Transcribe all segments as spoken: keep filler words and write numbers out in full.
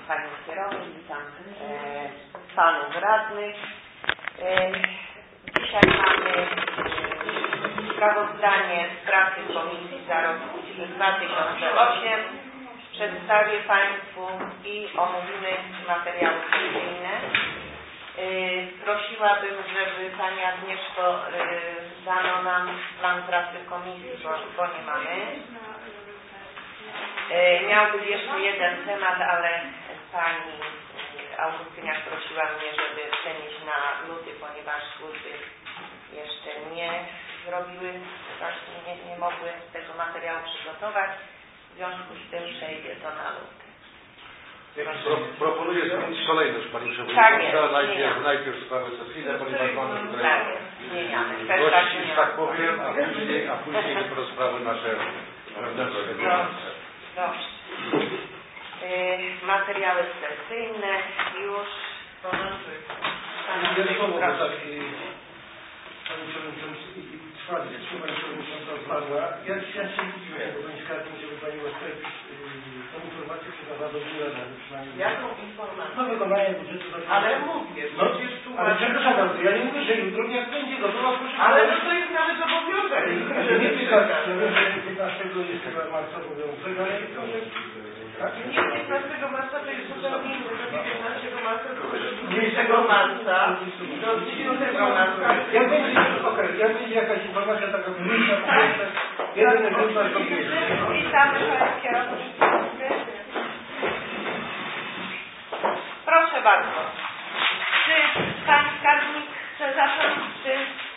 Panią Kierownik, witam e, Panów Radnych. E, dzisiaj mamy e, sprawozdanie z pracy Komisji za rok dwa tysiące ósmy. Przedstawię Państwu i omówimy materiały sesyjne. E, prosiłabym, żeby Pani Agnieszko e, dano nam plan pracy Komisji, bo, bo nie mamy. E, miał być jeszcze jeden temat, ale Pani Augustynia prosiła mnie, żeby przenieść na luty, ponieważ służby jeszcze nie zrobiły, właśnie nie, nie mogły tego materiału przygotować. W związku z tym przejdzie to na luty. Pro, proponuję zmienić kolejność, Pani Przewodnicząca. Tak, najpierw, najpierw sprawy sesyjne, ponieważ mamy tutaj tak, gości, że tak powiem, a później, a później dopiero sprawy nasze wewnętrzne. Dobrze. Yy, materiały sesyjne już. Pani Przewodnicząca, Pani Przewodnicząca, trwa dyskusja, Pani Przewodnicząca odpadła. Ja dzisiaj się mówiłem, bo Pani skarży, żeby Pani Łastewicz tą informację przekazała do biura, przynajmniej. Jaką informację? No wykonanie budżetu. Ale mówię, no, przecież tu... Ale przepraszam bardzo, ja nie mówię, że jutro jak będzie gotowa, proszę... Ale no to jest nawet obowiązek. Nie piętnastego, piętnastego jest chyba marca obowiązek, ale proszę... Nie, piętnastego marca to jest zupełnie inne, to piętnastego marca to dwudziestego marca do dziesiątego marca. Jak będzie, okej, jak będzie jakaś informacja taka publiczna, jeden egzemplarz do pięciu. Witamy Panią Kierowniczkę. Proszę bardzo. Czy Pani Skarbnik chce zacząć, czy...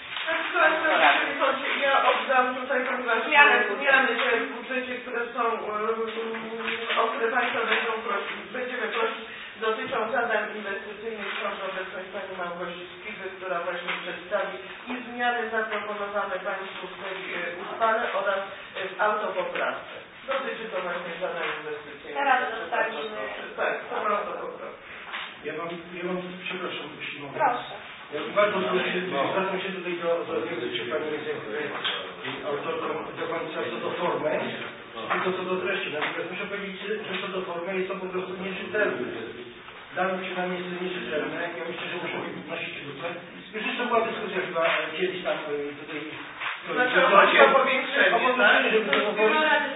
Ja oddam tutaj, ponieważ zmiany te w budżecie, które są, o które Państwo będą prosić, będziemy prosić, dotyczą zadań inwestycyjnych. Proszę o obecność Pani Małgosi Skiby, która właśnie przedstawi i zmiany zaproponowane Państwu w tej uchwale oraz w autopoprawce. Dotyczy to właśnie zadań inwestycyjnych. Teraz zostawimy. Tak, to autopoprawka. Ja mam, ja mam, przepraszam, jeśli mogę. Proszę. Ja bardzo proszę, zwracam się tutaj do, do nie wiem, czy Pani jest autorką do końca co do formy, tylko co do treści. Natomiast muszę powiedzieć, że co do formy jest to po prostu nieczytelne. Dla mnie przynajmniej jest to nieczytelne. Ja myślę, że muszę wnosić lutę. Już jeszcze była dyskusja chyba kiedyś tam tutaj... Znaczy chodzi o powiększenie, o powiększenie, żeby to było...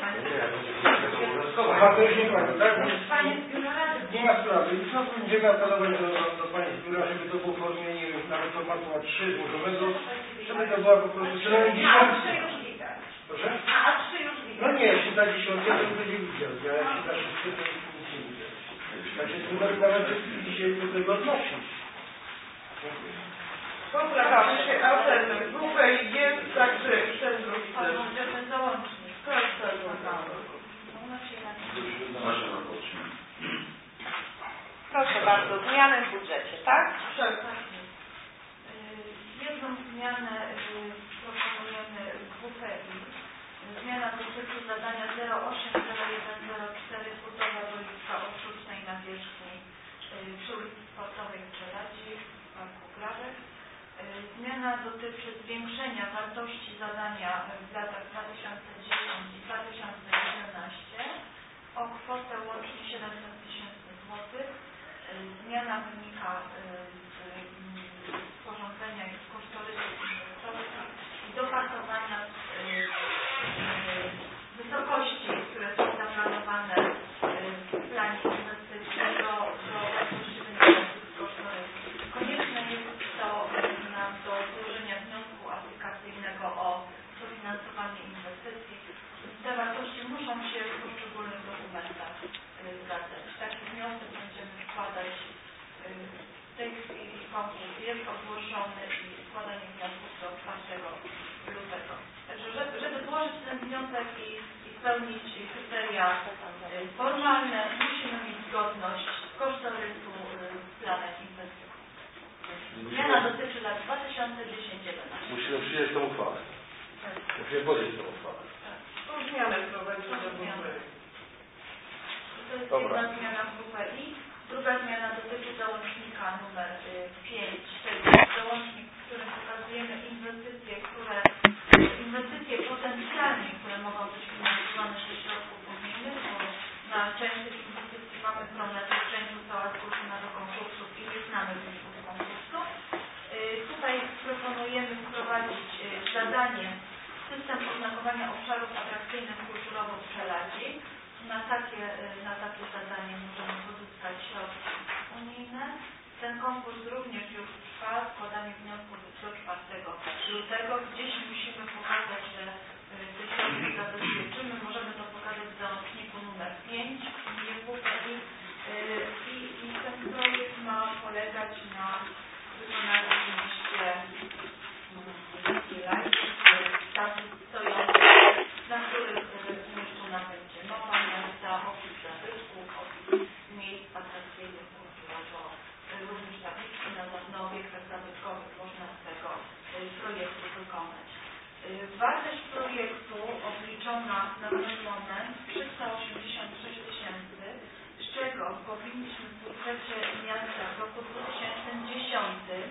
Aha, to już nie kładę, tak? Nie ma sprawy. I co będziemy apelować do, do, do Pani z biura, żeby to było w formie, nie wiem, nawet formatu A trzy złożonego, żeby to była po prostu przynajmniej dziesiątka. Proszę? A trzy już widzę. No nie, jeśli ta dziesiątka, to już będzie widział. Ja jeśli ta szóstka, to już nic nie widzę. Także numer nawet dzisiaj do tego odnosi. Dziękuję. Poprawamy się, a ten grupę jest, także ten drugi też. Ten załącznik. Tak, tak, tak. Proszę bardzo, zmiany w budżecie, tak? Tak. Jedną zmianę proponujemy w W P I. Zmiana dotyczy zadania zero osiem zero jeden zero cztery budowa boiska o sztucznej nawierzchni przy ulicy Sportowej w Żeladzie w Parku Grawek. Zmiana dotyczy zwiększenia wartości zadania w latach dwa tysiące dziesiąty i dwa tysiące jedenaście o kwotę łącznie siedemset tysięcy złotych. Zmiana wynika z sporządzenia i z kosztorysu inwestorów i dopasowania wysokości, które są zaplanowane w planie inwestycyjnym do, do wartości wynikających z kosztorysu. Konieczne jest to nam do złożenia wniosku aplikacyjnego o dofinansowanie inwestycji. Te wartości muszą się w poszczególnych dokumentach zgadzać. Taki wniosek będziemy składać w tej chwili. Konkurs jest ogłoszony i składanie wniosków do czwartego lutego. Także żeby, żeby złożyć ten wniosek i, i spełnić kryteria formalne, musimy mieć zgodność kosztorysu z planem inwestycji. Zmiana dotyczy lat dwa tysiące dziesiąty do dwa tysiące jedenastego. Musimy przyjąć tą uchwałę. Musimy podjąć tą uchwałę. Tu zmianę wprowadzimy do budżetu. To jest Dobra. Jedna zmiana w W P I. Druga zmiana dotyczy załącznika numer pięć. To jest załącznik, w którym pokazujemy inwestycje, które inwestycje potencjalnie, które mogą być finansowane ze środków unijnych, bo na część tych inwestycji mamy problem, że część została zgłoszona do konkursów i nie znamy wyników konkursu. Tutaj proponujemy wprowadzić zadanie system oznakowania obszarów atrakcyjnych kulturowo w Przeladzi. Na takie, na takie zadanie możemy pozyskać środki unijne. Ten konkurs również już trwa, składanie wniosków do czwartego lutego. Gdzieś musimy pokazać, że te środki zabezpieczymy. Możemy to pokazać w załączniku numer pięć i, i, i ten projekt ma polegać na wykonaniu oczywiście stacji stojących, na których umieszczona będzie mapa miasta, opis zabytków, opis miejsc atrakcyjnych kulturowo, również tabliczki na, na obiektach zabytkowych można z tego projektu wykonać. Wartość projektu obliczona na ten moment trzysta osiemdziesiąt sześć tysięcy, z czego powinniśmy w budżecie miasta w roku dwa tysiące dziesiątym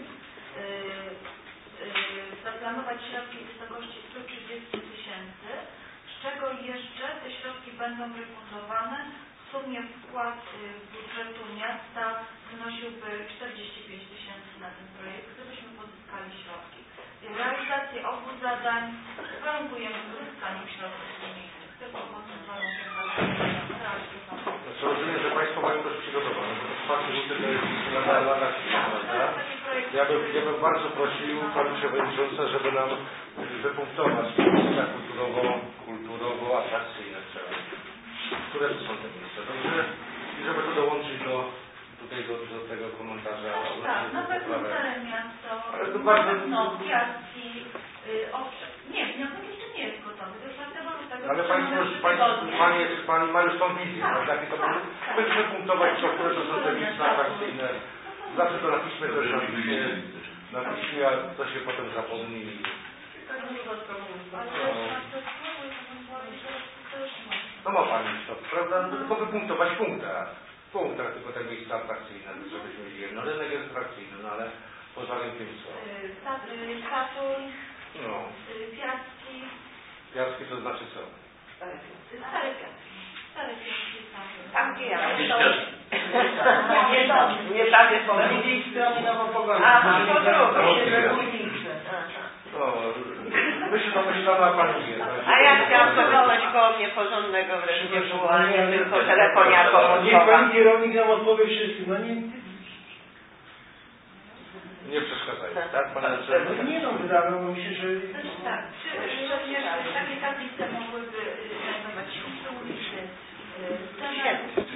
zaplanować środki w wysokości sto trzydzieści tysięcy, z czego jeszcze te środki będą refundowane. W sumie wkład budżetu miasta wynosiłby czterdzieści pięć tysięcy na ten projekt, gdybyśmy pozyskali środki. Realizację obu zadań warunkujemy uzyskaniem środków unijnych. Tylko po tym warunkiem Znaczy rozumiem, że Państwo mają też przygotowane. Czwarty luty to jest lata, lata prawda? Ja bym, ja bym bardzo prosił Pana Przewodnicząca, żeby nam wypunktować miejsca kulturowo, kulturowo atrakcyjne w Przeladzi. Które to są te miejsca? Dobrze? I żeby to dołączyć do tutaj do, do tego komentarza. Tak, na pewno Stare Miasto, na pewno Piastki, owszem. Nie, wniosek jeszcze nie jest gotowy. Do czwartego lutego. Ale Państwo, Pani, Pani ma już tą wizję, tak, tak, to będziemy punktować, to, które to są te miejsca atrakcyjne. Zawsze to na piśmie też na piśmie, na piśmie, a to się potem zapomni. No ma Pani to, prawda? No, tylko wypunktować w punktach. W punktach tylko te miejsca atrakcyjne, żebyśmy wiedzieli. No rynek jest atrakcyjny, no ale poza rynkiem co? Saturn, no. Piastki. Piastki to znaczy co? Stare Piastki. Stare Piastki tam. Tam gdzie ja Nie tam. Nie tam jest po drugiej stronie Nowopogody. Aha, po drugiej. No, myślę, to myślała Pani wie. A ja chciałam, żeby coś koło mnie porządnego wreszcie było, a nie tylko telefonia Niech komórkowa. Pani kierownik nam odpowie wszystkim. No nie... Nie przeszkadzaj, tak? Pana No nie no, wydawało mi się, że... Tak, również takie tablice mogłyby znajdować się przy ulicy Sceny,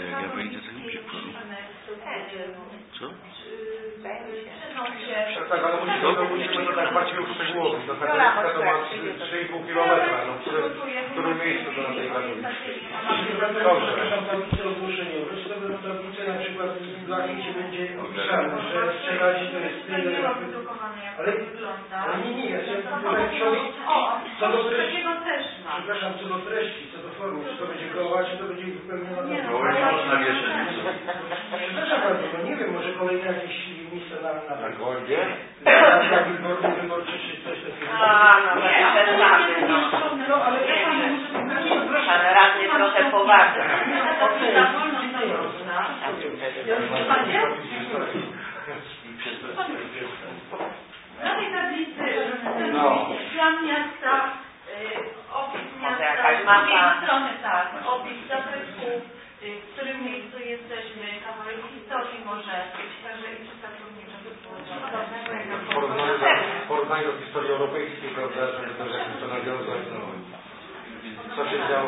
Co? Przenosie. Tak, ale musimy, musimy to tak bardziej uszczegółowić. No Katowicka to ma trzy i pół kilometra, no w którym, w którym miejscu to na tej Katowickiej? Dobrze. Przepraszam, tablicę ogłoszenia. Wreszcie to będą tablice na przykład w blachie, gdzie będzie opisane, że w Przeladzi to jest tyle. Ale, ale nie, nie, ja chciałem powiedzieć, co do treści. Przepraszam, co do treści, co do formy, czy to będzie koła, czy to będzie wypełnione. No i można wieszać. Przepraszam bardzo, no nie wiem, może kolejne jakieś miejsce na... Na, na gołębie? Na wyborny, wyborczy, czy coś takiego. A, no to przesady, no. No, ale ja Pan radny trochę poważny. Na tej tablicy No. plan miasta, opis Może miasta, jakaś z mapa. drugiej strony tak, opis zabytków, w którym miejscu jesteśmy, kawałek historii może być, także i przy Saturnie, żeby było W porównaniu do, w porównaniu do historii europejskiej, prawda, żeby to jakoś to nawiązać, no. Co się działo,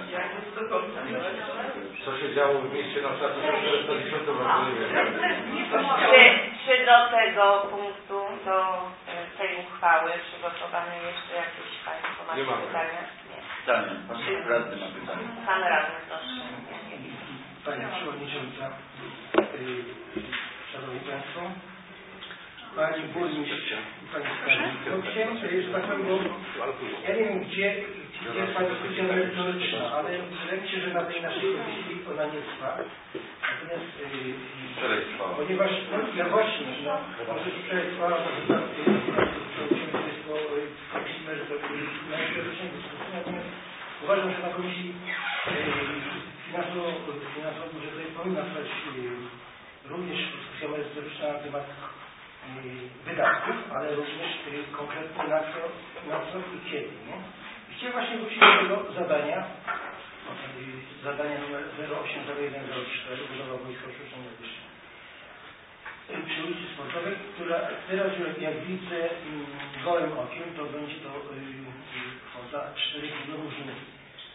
co się działo w mieście na przykład w tysiąc czterysta dziesiątym roku, nie wiem. Czy, czy do tego punktu, do tej uchwały przygotowane jeszcze jakieś Państwo macie pytania? Nie. Pytanie. Pan radny ma pytanie. Pan radny, proszę. Pani Przewodnicząca, Szanowni Państwo, Pani Burmistrz i Pani Skarbnik. No chciałem sobie, że tak powiem, bo ja nie wiem, gdzie, gdzie jest Pani dyskusja merytoryczna, ale wydaje mi się, że na tej naszej komisji ona nie trwa. Natomiast, yy, ponieważ, no, ja właśnie, no, może wczoraj trwała, może tak, Państwo w komisji merytorycznej dyskusji, natomiast uważam, że na komisji finansowo-budżetowej powinna trwać również dyskusja merytoryczna na temat wydatków, ale również konkretnie na co, na co i kiedy. Nie? I chciałem właśnie wrócić do tego zadania, zadania numer zero osiem zero jeden zero cztery, budowa Wojska Oświecenia Wyższego przy ulicy Sportowej, która teraz jak widzę gołym okiem, to będzie to kwota cztery milionów złotych.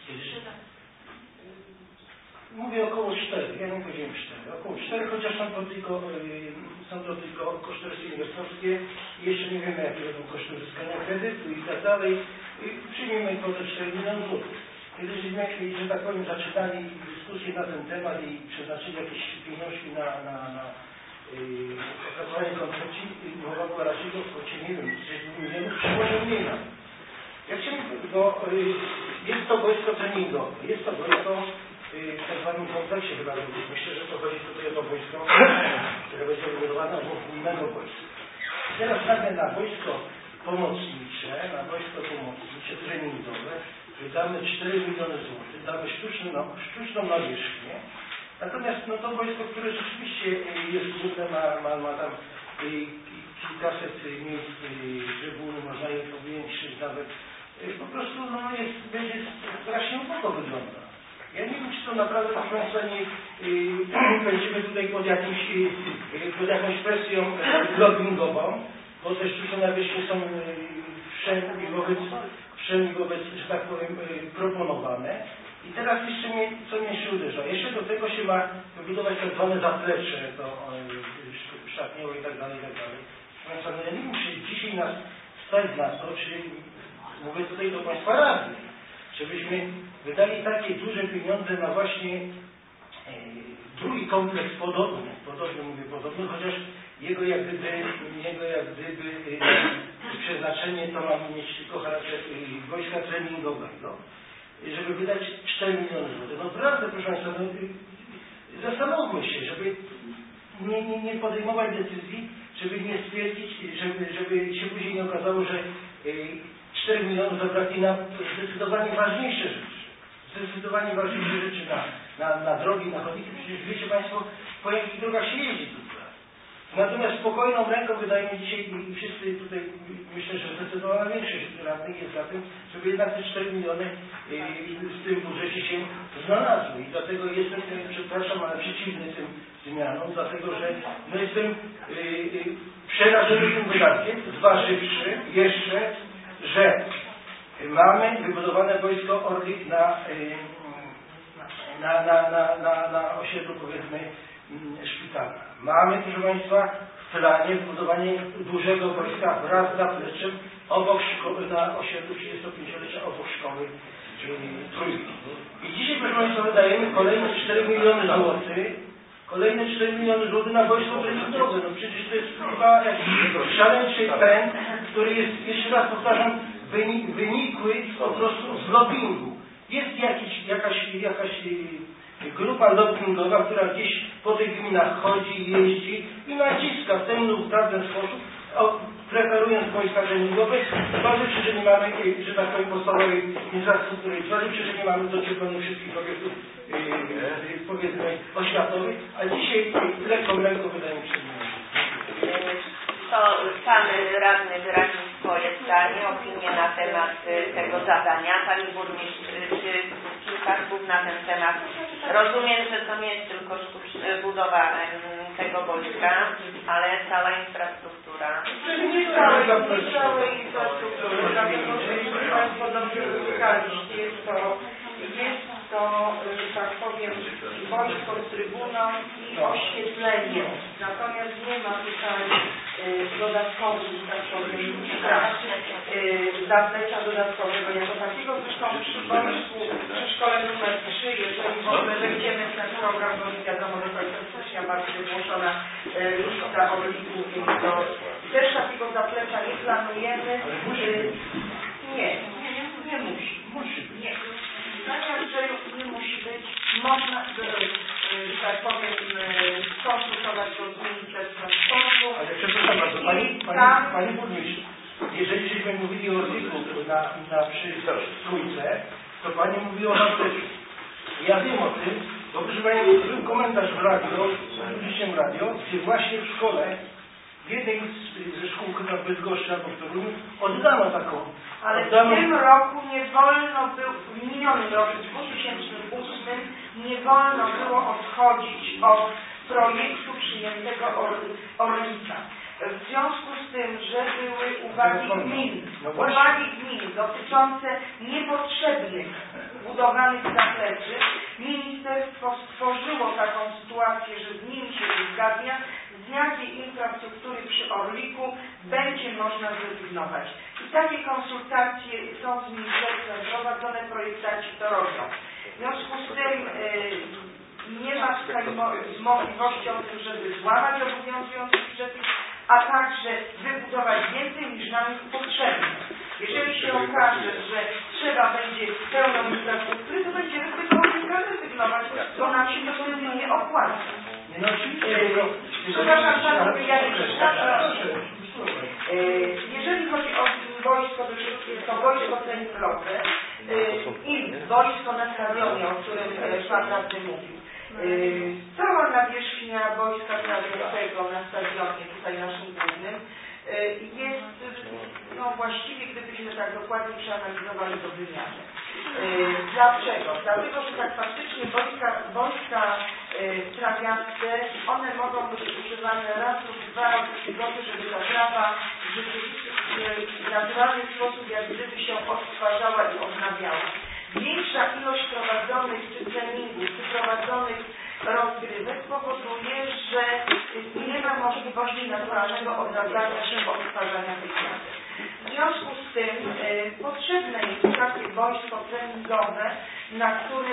Mówię około cztery, ja nie powiedziałem cztery, około cztery, chociaż są to tylko, są to tylko kosztorysy inwestorskie i jeszcze nie wiemy, jakie będą koszty uzyskania kredytu i tak dalej. Przyjmiemy kwotę cztery milionów złotych. Kiedyśmy, że tak powiem, zaczynali dyskusję na ten temat i przeznaczyli jakieś pieniążki na, na, na yy, opracowanie koncepcji, mowa była raczej o kwocie, nie wiem, sześć milionów, czy może mniej na. Ja chciałem, bo yy, jest to wojsko treningowe, jest to wojsko w tak zwanym kompleksie chyba robić. Myślę, że to chodzi tutaj o to wojsko, które będzie wybudowane wokół innego wojska. Teraz nagle na wojsko pomocnicze, na wojsko pomocnicze, treningowe, wydamy cztery miliony złotych, damy sztuczną, no, sztuczną nawierzchnię. Natomiast no, to wojsko, które rzeczywiście jest główne, ma, ma, ma tam y, kilkaset miejsc trybuny, można je powiększyć nawet. Y, po prostu no, jest, będzie strasznie ubogo wygląda. Ja nie wiem, czy to naprawdę, proszę Państwa, nie yy, będziemy tutaj pod, jakimś, yy, pod jakąś presją yy, lobbyingową, bo te sztuczne nawierzchnie są yy, wszędzie wobec, wszędzie wobec, że tak powiem, yy, proponowane. I teraz jeszcze mnie, co mnie się uderza, jeszcze do tego się ma wybudować tak zwane zaplecze, to yy, szatniowe i tak dalej, i tak dalej. Państwa, no ja nie wiem, czy dzisiaj nas stać na to, czy mówię tutaj do Państwa radnych, żebyśmy wydali takie duże pieniądze na właśnie e, drugi kompleks podobny, podobny mówię podobny, chociaż jego jak gdyby, jego jak gdyby e, przeznaczenie to ma mieć tylko charakter e, wojska treningowego, żeby wydać cztery miliony złotych. No naprawdę, proszę Państwa, no, zastanówmy się, żeby nie, nie, nie podejmować decyzji, żeby nie stwierdzić, żeby, żeby się później nie okazało, że e, cztery miliony zabraknie na zdecydowanie ważniejsze rzeczy. Zdecydowanie ważniejsze rzeczy na, na, na drogi, na chodniki. Przecież wiecie Państwo, po jakich drogach się jeździ tutaj. Natomiast spokojną ręką wydaje mi dzisiaj i wszyscy tutaj, myślę, że zdecydowana większość radnych jest za tym, żeby jednak te cztery miliony w tym budżecie się znalazły. I dlatego jestem, przepraszam, ale przeciwny tym zmianom, dlatego że no jestem yy, przerażony tym wydatkiem, zważywszy jeszcze, że mamy wybudowane wojsko Orlik na, na, na, na, na, na osiedlu, powiedzmy, szpitala. Mamy, proszę Państwa, w planie wybudowanie dużego wojska wraz z zapleczem obok szkoły, na osiedlu trzydziestopięciolecia obok szkoły Trójki. I dzisiaj, proszę Państwa, wydajemy kolejne cztery miliony złotych, kolejne cztery miliony złotych na wojsko treningowe. No przecież to jest chyba jakiś szaleńczy pęd, który jest, jeszcze raz powtarzam, wynik, wynikły po prostu z lobbingu. Jest jakiś, jakaś, jakaś grupa lobbingowa, która gdzieś po tych gminach chodzi, jeździ i naciska w ten lub tamten sposób, o, preferując wojska treningowe, zważywszy, że nie mamy, że tak powiem, podstawowej infrastruktury, zważywszy, że nie mamy docieplonych wszystkich obiektów, yy, powiedzmy, oświatowych, a dzisiaj lekką ręką wydaje mi się, to pan radny wyraził swoje zdanie, opinię na temat tego zadania. Pani burmistrz, czy kilka słów na ten temat? Rozumiem, że to nie jest tylko budowa tego wojska, ale cała infrastruktura. Nie całej, nie całej infrastruktury, dlatego że Państwo dobrze wyszukaliście, jest to, jest to, że tak powiem, wojsko z trybuną i oświetleniem. Natomiast nie ma tutaj y, dodatkowych, tak powiem, y, zaplecza dodatkowego jako takiego. Zresztą przy pomysłu przy szkole numer trzy, jeżeli w ogóle wejdziemy w ten program, bo nie wiadomo, do końca stycznia ma być wygłoszona y, lista odlików, więc to też takiego zaplecza nie planujemy. Y, nie, nie, nie musi. Musi być. Nie. Że nie musi być, można, że tak powiem, skonsultować go z Ministerstwem Sportu. Ale przepraszam bardzo, Pani, pani, pani Burmistrz, jeżeli żeśmy mówili o Orliku na, na przy Trójce, to Pani mówi o zapleczu. Ja wiem o tym, bo proszę Pani, był komentarz w radio, w publicznym radio, gdzie właśnie w szkole, w jednej z, ze szkół chyba w Bydgoszczy albo w Toruniu oddano taką. Ale oddano... w tym roku nie wolno było, w minionym roku, w dwa tysiące ósmym, nie wolno było odchodzić od projektu przyjętego Orlika. W związku z tym, że były uwagi gmin, uwagi gmin dotyczące niepotrzebnych budowanych zapleczy, ministerstwo stworzyło taką sytuację, że z nimi się uzgadnia, z jakiej infrastruktury przy Orliku będzie można zrezygnować. I takie konsultacje są z ministerstwem prowadzone, projektanci to robią. W związku z tym yy, nie ma tutaj mo możliwości o tym, żeby złamać obowiązujący przepis, a także wybudować więcej niż nam jest potrzebne. Jeżeli się okaże, że trzeba będzie pełną infrastruktury, to będziemy z tego Orlika rezygnować, bo nam się to wtedy nie opłaca. Nie, no oczywiście. Przepraszam Panowie, ja nie przepraszam. Jeżeli chodzi o wojsko, to wojsko treningowe i wojsko na stadionie, o którym Pan Radny mówił. Cała nawierzchnia wojska trawiącego na stadionie, tutaj naszym głównym, jest, no właściwie gdybyśmy tak dokładnie przeanalizowali do wymiany. Dlaczego? Dlatego, że tak faktycznie wojska, wojska trawianskie, one mogą być używane raz lub dwa razy w tygodniu, żeby ta trawa w rzeczywisty, w naturalny sposób jak gdyby się odtwarzała i odnawiała. Większa ilość prowadzonych czy treningów, czy prowadzonych rozgrywek powoduje, że nie ma możliwości naturalnego odnawiania się, odtwarzania tej trawy. W związku z tym y, potrzebne jest takie wojsko treningowe, na którym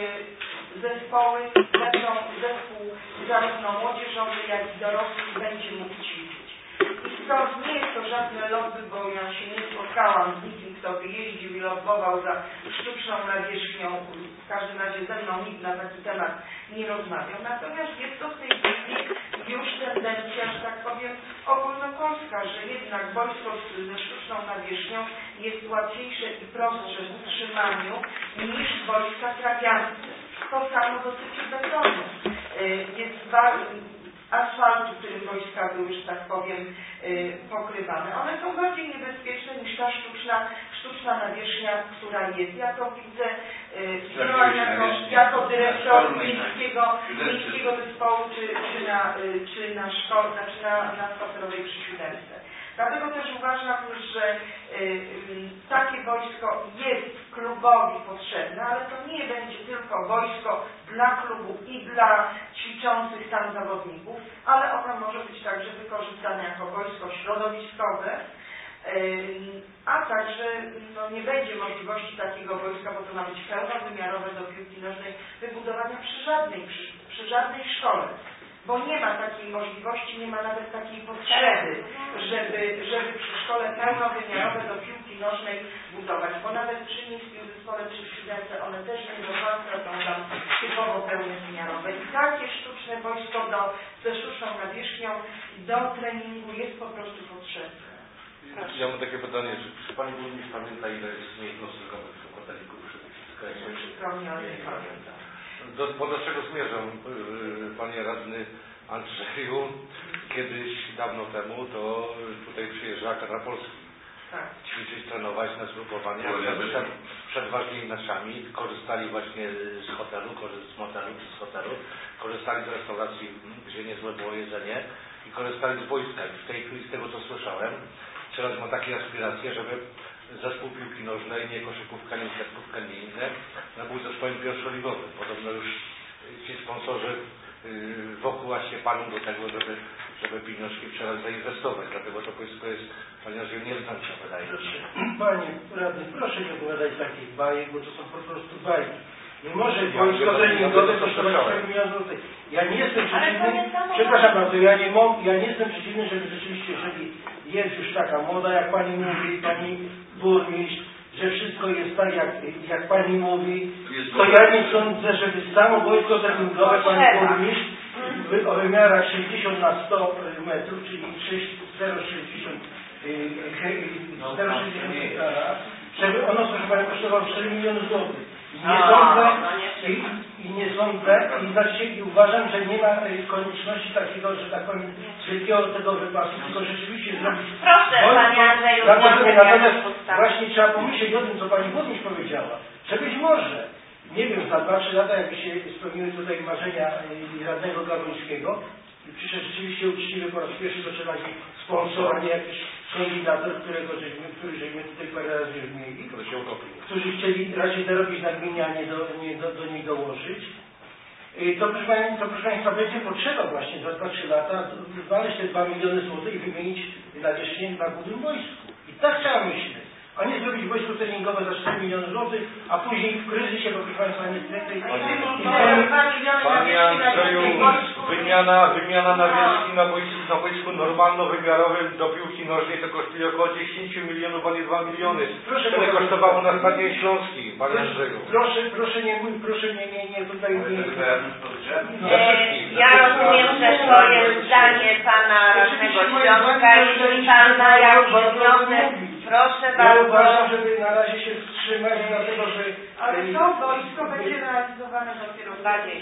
y, zespoły będą, zespół zarówno młodzieżowy, jak i dorosły będzie mógł ćwiczyć. I stąd nie jest to żadne lobby, bo ja się nie spotkałam z nikim, kto by jeździł i lobbował za sztuczną nawierzchnią. W każdym razie ze mną nikt na taki temat nie rozmawiał. Natomiast jest to w tej chwili już tendencja, że tak powiem, ogólnopolska, że jednak wojsko ze sztuczną nawierzchnią jest łatwiejsze i prostsze w utrzymaniu niż wojska trawianskie. To samo dotyczy betonu. Jest asfaltu, którym wojska były, że tak powiem, yy, pokrywane. One są bardziej niebezpieczne niż ta sztuczna, sztuczna nawierzchnia, która jest. Ja to widzę yy, jako, jako dyrektor miejskiego, miejskiego zespołu, czy, czy na, yy, czy na szkole, znaczy na, na spacerowej przy siódemce. Dlatego też uważam, że y, y, takie wojsko jest klubowi potrzebne, ale to nie będzie tylko wojsko dla klubu i dla ćwiczących tam zawodników, ale ono może być także wykorzystane jako wojsko środowiskowe, y, a także no, nie będzie możliwości takiego wojska, bo to ma być pełnowymiarowe do piłki nożnej, wybudowania przy żadnej, przy, przy żadnej szkole. Bo nie ma takiej możliwości, nie ma nawet takiej potrzeby, żeby, żeby przy szkole pełnowymiarowe do piłki nożnej budować, bo nawet przy miejskim zespole czy w siódemce one też nie do walki, są tam typowo pełnowymiarowe. I takie sztuczne wojsko do, ze sztuczną nawierzchnią do treningu jest po prostu potrzebne. Proszę. Ja mam takie pytanie, czy, czy Pani Burmistrz pamięta, ile jest miejscowców w hoteliku przy skrajnie? Przykro mi, ale nie pamiętam. Do, bo do czego zmierzam, Panie Radny Andrzeju? Kiedyś, dawno temu, to tutaj przyjeżdżała kadra Polski. Tak. Ćwiczyć, trenować na zgrupowaniach przed, przed ważnymi meczami. Korzystali właśnie z hotelu, z motelu czy z hotelu. Korzystali z restauracji, gdzie niezłe było jedzenie. I korzystali z wojska. I w tej chwili, z tego co słyszałem, teraz ma takie aspiracje, żeby zespół piłki nożnej, nie koszykówka, nie siatkówka, nie inne, no był zespołem pierwszoligowym. Podobno już ci sponsorzy yy, wokół się palą do tego, żeby, żeby pieniążki teraz zainwestować. Dlatego to wojsko jest, ponieważ nie znacznie wydaje się. Panie radny, proszę nie opowiadać takich bajek, bo to są po prostu bajki. Nie może wojsko treningowe kosztować cztery miliony złotych. Ja nie jestem przeciwny, przepraszam bardzo, ja nie, ja nie jestem przeciwny, żeby rzeczywiście, jeżeli jest już taka moda, jak Pani mówi, Pani burmistrz, że wszystko jest tak, jak, jak Pani mówi, to ja nie sądzę, żeby samo wojsko treningowe Pani burmistrz o wymiarach sześćdziesiąt na sto metrów, czyli zero przecinek sześćdziesiąt hektara, żeby ono, proszę Pani, kosztowało cztery miliony złotych. I nie sądzę, i, i nie sądzę, i, znaczy, i uważam, że nie ma konieczności takiego, że tak powiem, wielkiego tego wypasu, tylko rzeczywiście zrobić... Proszę, wojsko, Panie Andrzeju, natomiast, natomiast postawić. właśnie trzeba pomyśleć o tym, co Pani Burmistrz powiedziała, że być może, nie wiem, za dwa trzy lata, jakby się spełniły tutaj marzenia radnego Gawrońskiego, przyszedł rzeczywiście uczciwy po raz pierwszy do trzeba sponsor, a nie jakiś kombinator, którego żeśmy, który żeśmy tutaj parę razy już mieli, którzy chcieli raczej zarobić na gminie, a nie do, nie do, do niej dołożyć. To proszę, Państwa, to proszę Państwa, będzie potrzeba właśnie za dwa trzy lata znaleźć te dwa miliony złotych i wymienić nawierzchnię na głównym wojsku. I tak trzeba myśleć. A nie zrobić wojsko treningowe za cztery miliony złotych, a później w kryzysie, bo proszę Państwa niestety... Panie Andrzeju, wymiana, wymiana nawierzchni na boisku, na boisku normalno-wymiarowym do piłki nożnej to kosztuje około dziesięć milionów, a nie dwa miliony. Proszę, Tyle kosztowało na Stadionie Śląskim, Panie Andrzeju. Proszę, proszę nie mój, proszę nie, nie, nie tutaj nie... E, ja rozumiem, że to jest zdanie Pana Radnego Śląska. Jeśli Pan ma jakiś wniosek, proszę Ja bardzo. uważam, żeby na razie się wstrzymać, dlatego że... Ale to wojsko będzie realizowane dopiero w razie.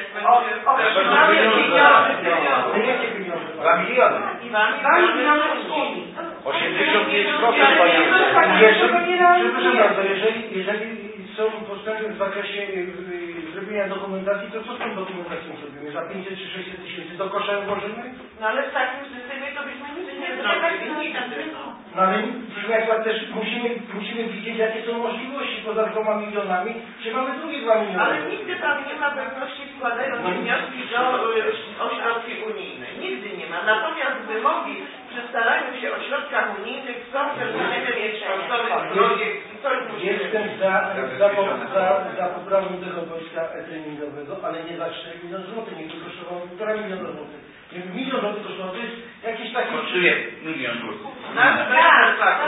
Otrzymamy pieniądze, pieniądze. Jakie pieniądze? Dwa miliony. Dwa miliony z Unii. osiemdziesiąt pięć procent, Panie Andrzeju. Jeżeli, przepraszam bardzo, jeżeli, jeżeli są postępy w zakresie y, zrobienia dokumentacji, to co z tą dokumentacją zrobimy? Za pięćset czy sześćset tysięcy do kosza włożymy? No ale w takim systemie to byśmy nic nie zrobili. No ale proszę Państwa, też musimy, musimy widzieć, jakie są możliwości poza dwoma milionami, czy mamy drugie dwa miliony. Ale nigdy Pan nie ma pewności składając wnioski do o środki unijne. Nigdy nie ma. Natomiast wymogi przy staraniu się o środkach unijnych są przedmiotem kształtowych projekt i coś musimy... Jestem za, za, za, za poprawą tego wojska treningowego, ale nie za cztery miliony złotych, niech to kosztowało półtora miliona złotych. Niech milion złotych kosztowało, to jest jakiś taki... Kosztuje milion złotych. Nasz tak,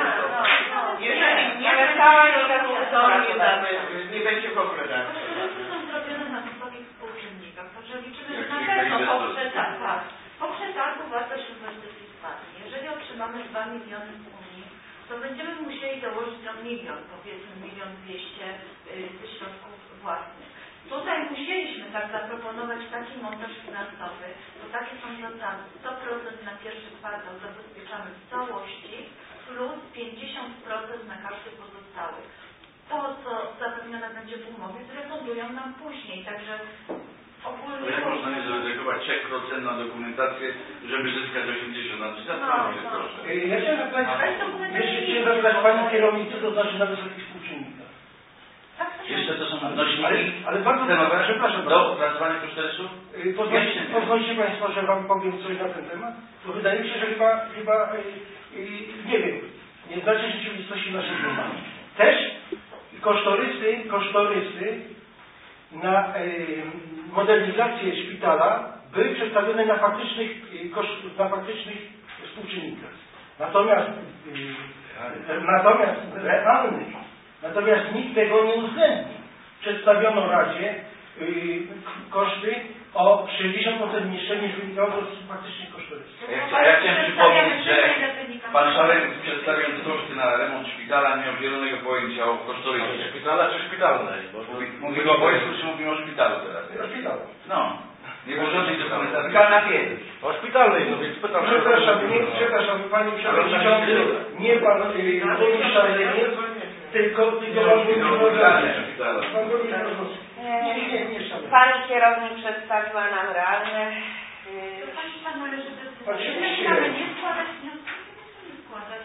jeżeli nie wystała do tego, to nie damy, nie będzie w ogóle dane. Projekty są zrobione na wysokich współczynnikach, także liczymy, że na pewno poprze tak, tak. Poprze targu wartość inwestycji spadnie. Jeżeli otrzymamy dwa miliony z Unii, to będziemy musieli dołożyć o milion, powiedzmy milion dwieście ze środków własnych. Tutaj musieliśmy tak zaproponować taki montaż finansowy, bo takie są zasady. sto procent na pierwszy kwartał zabezpieczamy w całości, plus pięćdziesiąt procent na każdy pozostały. To, co zapewnione będzie w umowie, zrefundują nam później, także ogólnie... Jak można nie zaryzykować trzy procent na dokumentację, żeby zyskać osiemdziesiąt procent? Zastanówmy się proszę. Ja chciałem zapytać, jeśli się zapytać Pani kierownicy, to znaczy na wysokich współczynnikach. Jeszcze to są nośniki Ale, ale bardzo cenowe przepraszam do opracowania kosztorysu? Yy, Pozwolicie, pozwolicie Państwo, że Wam powiem coś na ten temat? Bo wydaje mi się, że chyba, chyba yy, yy, nie wiem, nie znacie rzeczywistości naszej gminy. Też kosztorysy, kosztorysy na yy, modernizację szpitala były przedstawione na faktycznych, yy, koszt, na faktycznych współczynnikach. Natomiast, yy, natomiast realnych, natomiast nikt tego nie uwzględnił. Przedstawiono Radzie yy, koszty o sześćdziesiąt procent niższe niż wynikało z faktycznych kosztorysów. Ja, ja chciałem przypomnieć, że Pan Szalek, przedstawiając koszty na remont szpitala, nie miał zielonego pojęcia o kosztorysie. Szpitala czy szpitalnej? Mówimy o wojsku, czy mówimy o szpitalu teraz? O szpitalu. No. Nie było żadnej dokumentacji. Szpitalna pięć. O szpitalnej, no więc pytam się... Przepraszam, nie, przepraszam, Panie Przewodniczący, nie Pan Burmistrz Szaleniec, tylko, tylko Pan Burmistrz Pan Burmistrz Nie, nie, nie, nie, szanowny. Pani kierownik przedstawiła nam realne... To Pani Pan należy decydować. Oczywiście. Nie mamy nie składać wniosku, nie składać.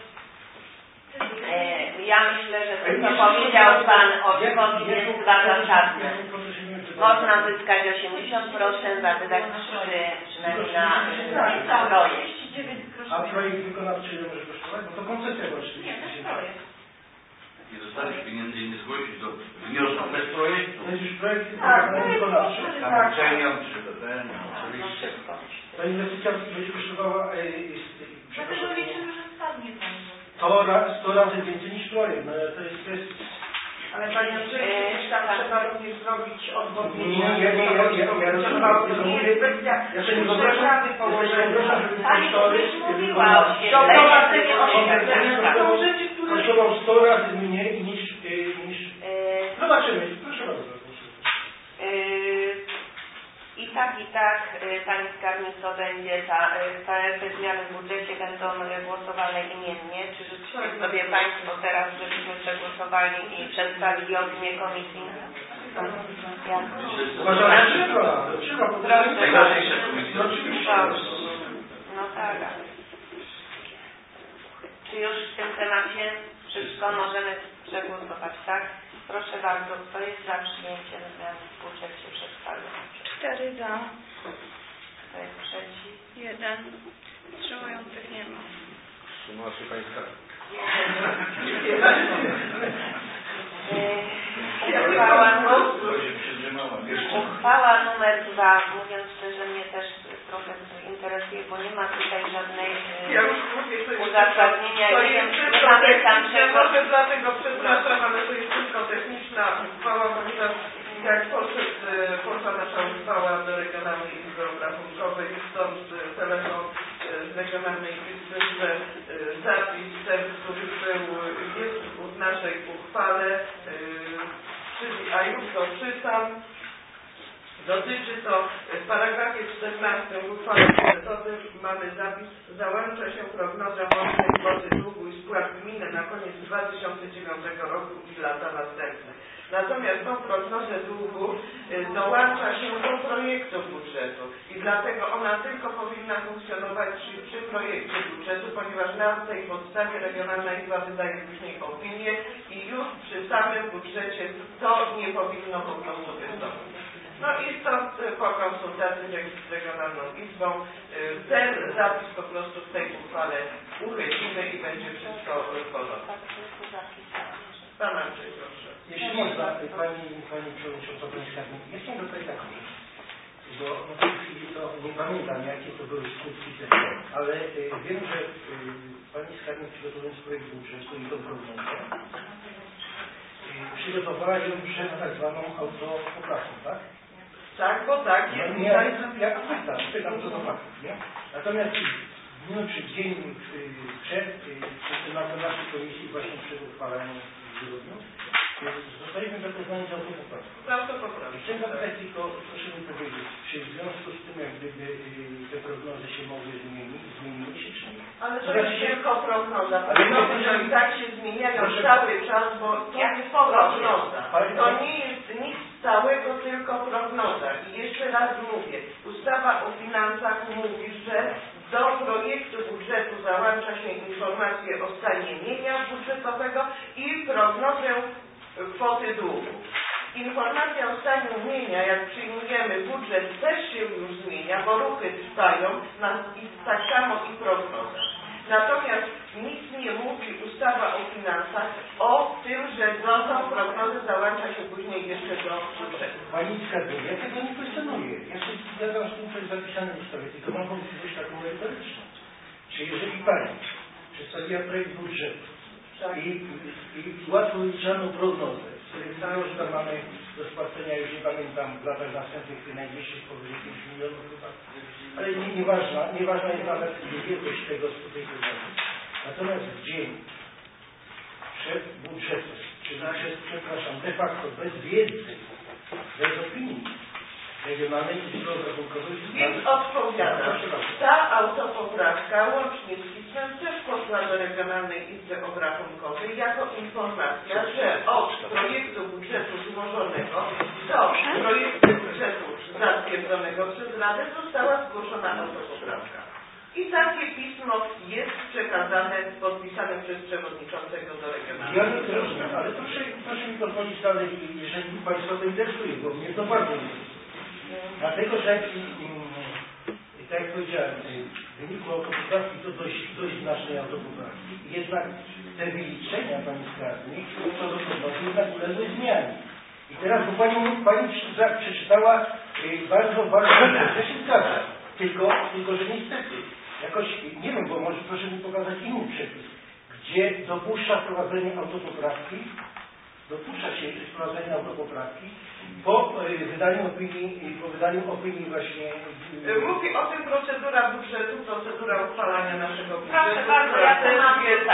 Ja myślę, że to, co powiedział Pan Oczkowski, jest chyba zasadne. Można zyskać osiemdziesiąt procent, a wydać trzy przynajmniej na projekt. A projekt wykonawczy ile może kosztować? Bo to koncepcja właśnie. Nie, to jest projekt. Nie dostaniesz pieniędzy i nie zgłosić do wniosku bez projektu. To jest już projekt Tak, wykonawczy. tak. Przeniądź, oczywiście. Ta inwestycja będzie kosztowała e, Dlatego liczymy, że spadnie Pani. sto razy więcej niż projekt. No, to jest, to jest... Ale Panie Andrzeju, przecież tam trzeba również zrobić odwodnienie. Nie, nie, nie, ja, ja, ja rozumiem, nie jest kwestia ja sobie nie wyobrażam, żeby Pani kosztorys mówiła o doprowadzenie oświetlenia. To są rzeczy, które... kosztował sto razy mniej niż... niż... Zobaczymy, proszę bardzo. tak i tak, Pani Skarbnico, będzie ta, ta, te zmiany w budżecie będą głosowane imiennie. Czy życzycie sobie Państwo teraz, żebyśmy przegłosowali i przedstawili opinię komisji? Jak? Uważam, że trzeba. Trzeba. Proszę. Najważniejsze komisje. No tak. Czy już w tym temacie wszystko możemy przegłosować, tak? Proszę bardzo, kto jest za przyjęciem zmian w budżecie przedstawionym? Cztery za. Kto jest przeciw? Jeden. Wstrzymujących nie ma. Wstrzymała się Pani Skarbnik. Uchwała, uchwała numer dwa, mówiąc szczerze, mnie też trochę interesuje, bo nie ma tutaj żadnej ja już mówię, to jest uzasadnienia. to nie jest wiem, tylko nie pamiętam techniczna, czego. może dlatego przepraszam, ale to jest tylko techniczna uchwała, ponieważ jak poszedł, poszła nasza uchwała do Regionalnej Izby Obrachunkowej i stąd telefon z Regionalnej Izby, że zapis ten, który był, jest w naszej uchwale, czyli, a już to czytam, dotyczy to w paragrafie czternastym w uchwale budżetowej mamy zapis: załącza się prognoza łącznej kwoty długu i spłat gminy na koniec dwa tysiące dziewiątego roku i lata następne. Natomiast tą prognozę długu dołącza się do projektu budżetu i dlatego ona tylko powinna funkcjonować przy, przy projekcie budżetu, ponieważ na tej podstawie Regionalna Izba wydaje później opinię i już przy samym budżecie to nie powinno po prostu wystąpić. No i stąd po konsultacji z Regionalną Izbą ten zapis po prostu w tej uchwale uchylimy i będzie wszystko w porządku. Pan Andrzej, proszę. Jeśli można, Pani, Pani Przewodnicząca, Pani Skarbnik, jest nie tutaj taką rzecz, bo w tej chwili to nie pamiętam, jakie to były skutki tego, ale y, wiem, że y, Pani Skarbnik, przygotowując projekt budżetu i tą prognozę, y, przygotowała ją przed tak zwaną autopoprawką, tak? Tak, bo tak Nie, jest. nie, jak pytam, pytam co do faktów, nie? Natomiast w dniu czy dzień przed, przed na naszej komisji właśnie przed uchwalaniem w grudniu, zostaliśmy zapoznani z autopoprawką. Autopoprawką. Chcę zapytać tylko, proszę mi powiedzieć, czy w związku z tym, jak gdyby te prognozy się mogły zmienić, zmieniły się czy nie? Ale to jest tylko prognoza. Ale Prognozy, że i tak się zmieniają proszę, cały czas, bo to jak jest prognoza. Ale To nie jest nic stałego, tylko prognoza. I jeszcze raz mówię, ustawa o finansach mówi, że do projektu budżetu załącza się informację o stanie mienia budżetowego i prognozę kwoty długu. Informacja o stanie mienia, jak przyjmujemy budżet, też się już zmienia, bo ruchy trwają i tak samo i prognoza. Natomiast nic nie mówi ustawa o finansach o tym, że do tą prognozę załącza się później jeszcze do budżetu. Pani Skarbnik, ja tego nie kwestionuję. Ja się zgadzam z tym, co jest zapisane w ustawie, tylko mam wątpliwość taką merytoryczną. Czy jeżeli Pani przedstawiła projekt budżetu Tak. i, i, i łatwo wyliczaną prognozę, w której mówią, że tam mamy do spłacenia, już nie pamiętam, w latach następnych najwyższych powyżej pięciu milionów chyba, ale nie, nieważna, nieważna jest nawet wielkość tego tej prognozy. Natomiast w dzień przed budżetem, czyli przed, przepraszam, de facto bez wiedzy, bez opinii Regionalnej Izby Obrachunkowej. Więc odpowiadam, ta autopoprawka łącznie z pismem też poszła do Regionalnej Izby Obrachunkowej jako informacja, że od projektu budżetu złożonego do projektu budżetu zatwierdzonego przez Radę została zgłoszona autopoprawka. I takie pismo jest przekazane, podpisane przez przewodniczącego do Regionalnej. Ja nie rozumiem, ale proszę, proszę mi pozwolić dalej, jeżeli Państwa to interesuje, bo mnie to bardzo interesuje. Dlatego, że tak jak powiedziałem, w wyniku autopoprawki to dość, dość znacznej autopoprawki. Jednak te wyliczenia Pani Skarbnik co do prognozy jednak uległy zmianie. I teraz, bo Pani, pani przeczytała bardzo, bardzo, ja się zgadzam. Tylko, tylko, że niestety, jakoś, nie wiem, bo może proszę mi pokazać inny przepis, gdzie dopuszcza wprowadzenie autopoprawki, dopuszcza się wprowadzenia autopoprawki po wydaniu opinii, po wydaniu opinii właśnie... Mówi o tym procedura budżetu, procedura uchwalania naszego budżetu. Proszę bardzo, ja to mam tutaj.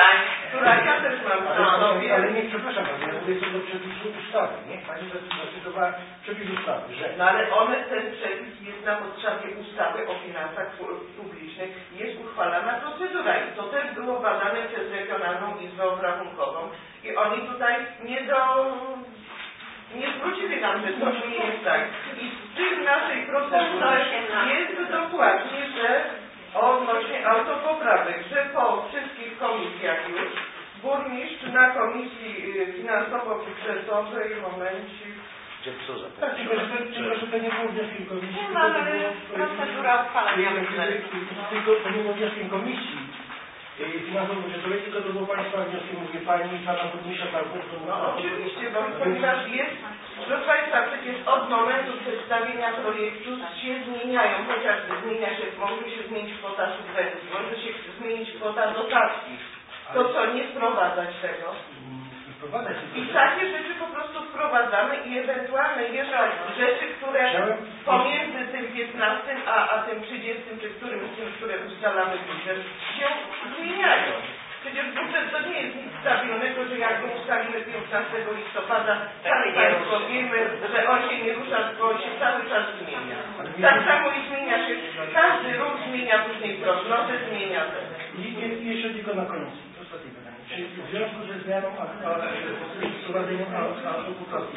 która ja też mam w sobie. Ale nie, przepraszam, ja mówię co do przepisu ustawy, nie? Pani zacytowała przepis ustawy, że... No ale on, ten przepis jest na podstawie ustawy o finansach publicznych, jest uchwalana procedura i to też było badane przez Regionalną Izbę Obrachunkową i oni tutaj nie do... nie zwrócili nam, że to nie jest tak. I w tym naszej procedurze jest dokładnie, że odnośnie autopoprawek, że po wszystkich komisjach już burmistrz na komisji finansowo-budżetowej momencik. Tak, tylko że, to, tylko, że to nie było wnioskiem komisji. Nie mamy procedura uchwalenia budżetu. Tylko to nie było wnioskiem komisji finansowo-budżetowej, tylko to było Państwa wnioskiem, mówię Pani i Pana Burmistrza tam. No oczywiście, bo ponieważ jest, proszę Państwa, przecież od momentu przedstawienia projektu się zmieniają, chociażby zmienia się, może się zmienić kwota subwencji, może się zmienić kwota dotacji. To co, nie wprowadzać tego? I takie rzeczy po prostu wprowadzamy i ewentualne jeszcze rzeczy, które pomiędzy tym piętnastym a, a tym trzydziestym, czy którym z tym, które ustalamy budżet, się zmieniają. Przecież budżet to nie jest nic stabilnego, że jak go ustalimy piętnastego listopada, sami Państwo wiemy, że on się nie rusza, bo on się cały czas zmienia. Tak samo i zmienia się, każdy rok zmienia później prognozę, zmienia ten. I jeszcze tylko na koniec, ostatnie pytanie. Czy w związku ze zmianą wprowadzeniem autopoprawki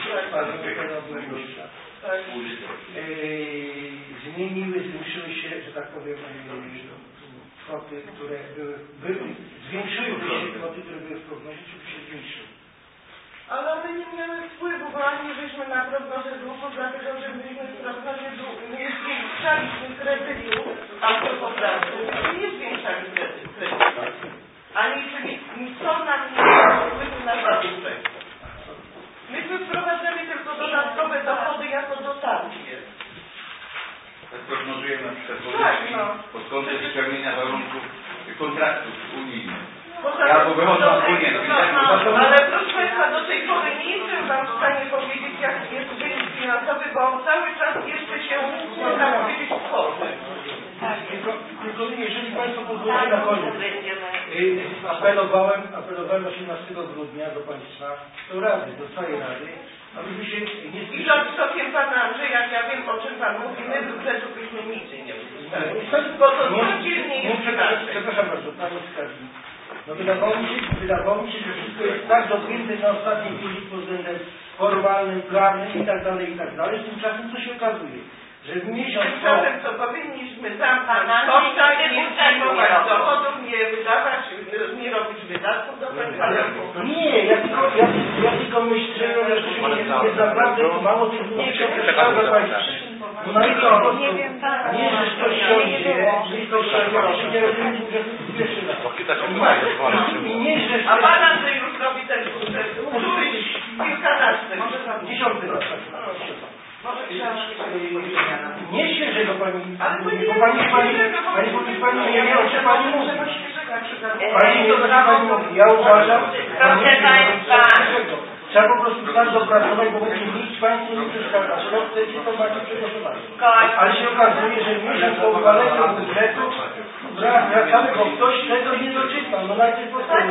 zmieniły, zwiększyły się, że tak powiem, kwoty, które były, były zwiększyły się kwoty, które były w prognozie, czy by się zwiększyły? Ale my nie miały wpływu, bo ani żeśmy na prognozę długu, dlatego że myśmy w prognozie długu nie zwiększaliśmy kredytu autopoprawki. Myśmy nie zwiększali kredytu. Ani czyli co nam nie miało wpływu na zadłużenie. Myśmy wprowadzali tylko dodatkowe dochody jako dotacje. Tak prognozujemy na przykład tak, no. pod kątem spełnienia warunków kontraktów unijnych. Poza ja bo wychodzę ogólnie, no, no, no, ale proszę Państwa, do tej pory nie jestem Wam w stanie powiedzieć, jaki jest wynik finansowy, bo on cały czas jeszcze się, można powiedzieć, tworzy. Tylko, tylko jeżeli Państwo pozwolą na koniec, apelowałem, apelowałem osiemnastego grudnia do Państwa, do Rady, do całej Rady, abyśmy się nie I pod stokiem Pana Andrzeja, ja wiem o czym Pan mówi, my z budżetu byśmy nigdy nie wystąpili. Bo to codziennie jest przepraszam, przepraszam bardzo, Pani Skarbnik. No wydawało mi się, wydawało mi się, że wszystko jest tak dopięte na ostatniej chwili pod względem formalnym, prawnym i tak dalej, i tak dalej. Tymczasem co się okazuje? Że w miesiąc... Tymczasem co powinniśmy zamknąć koszta, nie przyjmować dochodów, nie wydawać, nie robić wydatków do końca roku. Nie, ja tylko, ja, ja tylko myślę, że jest, jest naprawdę mało tych ludzi, które Państwa. No i to, nie wiem, nie, że ktoś siądzie, nie to, że ja się nie rozumiem budżetu pierwszy raz. I nie, że... A Pan Andrzej już robi ten budżet, któryś kilkanaście, może tam dziesiąty raz. Może trzeba nie świeżego Pani, ale to nie bo Pani, Pani, Pani, Pani, Pani, ja wiem, że Pani mówi. Pani nie to, że Pani mówi. Ja uważam, proszę Państwa, trzeba po prostu tak dopracować, bo nikt Państwu nie przeszkadza. Co chcecie, to macie przegłosowane. Ale się okazuje, że miesiąc po uchwaleniu budżetu wracamy, bo ktoś tego nie doczytał. No najpierw postawię.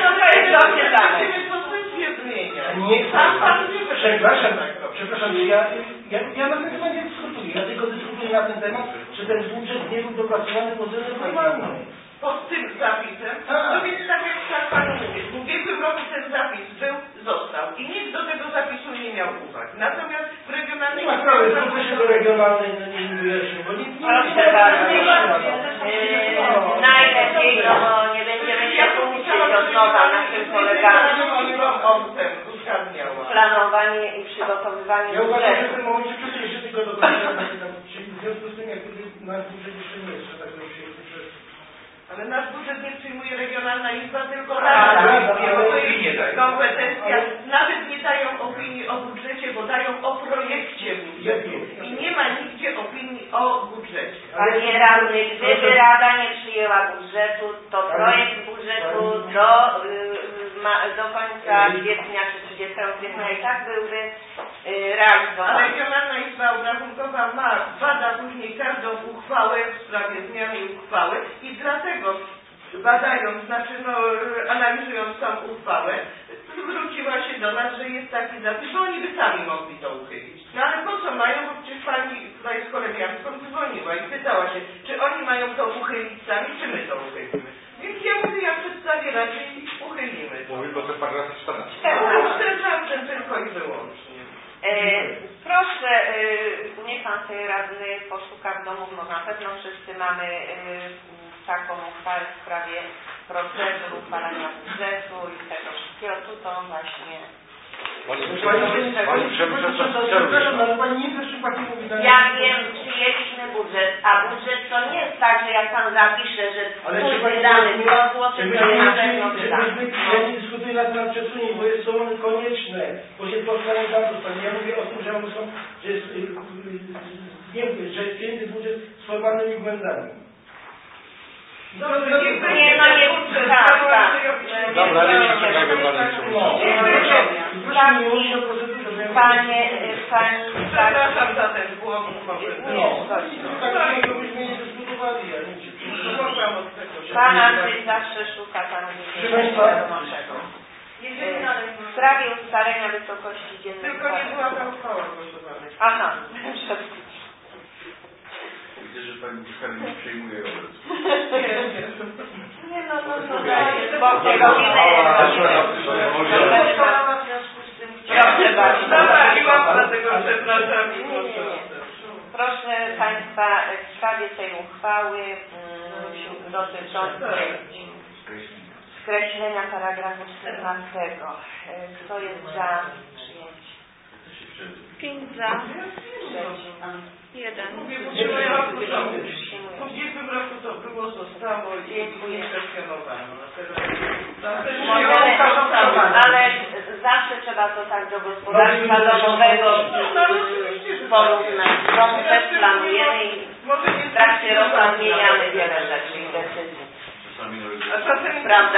Nie, sam Pan nie przepraszam, przepraszam, ja, ja, ja na ten temat nie dyskutuję. Ja tylko dyskutuję na ten temat, że ten budżet nie był dopracowany pod względem formalnym. Pod tym zapisem, no więc tak jak tak Panu mówię, w ubiegłym roku ten zapis był, został i nikt do tego zapisu nie miał uwag. Natomiast w regionalnej... Nie ma sprawy, że się do regionalnej no nie wyjaśnił, bo nie... Proszę bardzo, najlepiej, no bo nie będziemy się uczyć od nowa na czym polegało planowanie i przygotowywanie ja uważam, że w budżetu. tym momencie przecież jeszcze tylko do końca, czyli w związku z tym, jak nasz budżet jeszcze nie jest, że tak powiem, przez... Ale nasz budżet nie przyjmuje Regionalna Izba, tylko Rada, bo to jest kompetencja. Nawet nie dają opinii o budżecie, bo dają o projekcie budżetu. I nie ma nigdzie opinii o budżecie. Panie radny, gdyby Rada nie przyjęła budżetu, to projekt budżetu do, do końca kwietnia czy trzydziestego kwietnia i tak byłby realizowany. A Regionalna Izba Obrachunkowa ma, bada później każdą uchwałę w sprawie zmiany uchwały i dlatego badając, znaczy no, analizując tą uchwałę, zwróciła się do nas, że jest taki zapis, że oni by sami mogli to uchylić. No ale po co mają, bo przecież pani tutaj z koleżanką dzwoniła i pytała się, czy oni mają to uchylić sami, czy my to uchylimy. Więc ja mówię, ja przedstawię raczej i uchylimy. Mówimy o tym paragrafie czternastym. czternastym tylko i wyłącznie. E, proszę, e, niech pan sobie radny poszuka w domu, bo na pewno wszyscy mamy e, taką uchwałę w sprawie procedur uchwalania budżetu i tego wszystkiego. Tu to właśnie... Pani Przewodnicząca, przepraszam, ale Pani nie też Pani mówi... Ja wiem, przyjęliśmy budżet, a budżet to nie jest tak, że jak pan zapisze, że twój wydany dwa złote, to jest na pewno wydany. Ja nie dyskutuję na temat przesunięć, bo jest, są one konieczne, bo się powstają tam. Ja mówię o tym, że, są, że jest, nie mówię, że jest piękny budżet z formalnymi błędami. No, nie, no nie, tak, tak. Dobra, ale nie czekamy Panie Przewodniczący. Panie, Pani... Przepraszam za ten błąd. No, tak byśmy nie dyskutowali, ja nie Pan Andrzej zawsze szuka tam gdzie nie wiadomo czego. W sprawie ustalenia wysokości dziennej... Tylko nie była ta uchwała głosowana. Aha. Widzę, że Pani Buszkary nie przejmuje obecnie. Nie no, no, no, daje, bo się robimy... Proszę bardzo. Zawaliłam, dlatego przepraszam. Proszę Państwa, w sprawie tej uchwały mm, dotyczącej skreślenia paragrafu czternastego. Kto jest za przyjęciem? Pięć za. Jeden. W ubiegłym roku to było, zostało i nie kwestionowano. Ale zawsze trzeba to tak do gospodarstwa domowego porównać. W domu też planujemy i w trakcie roku zmieniamy wiele rzeczy i decyzji. A czasem prawda?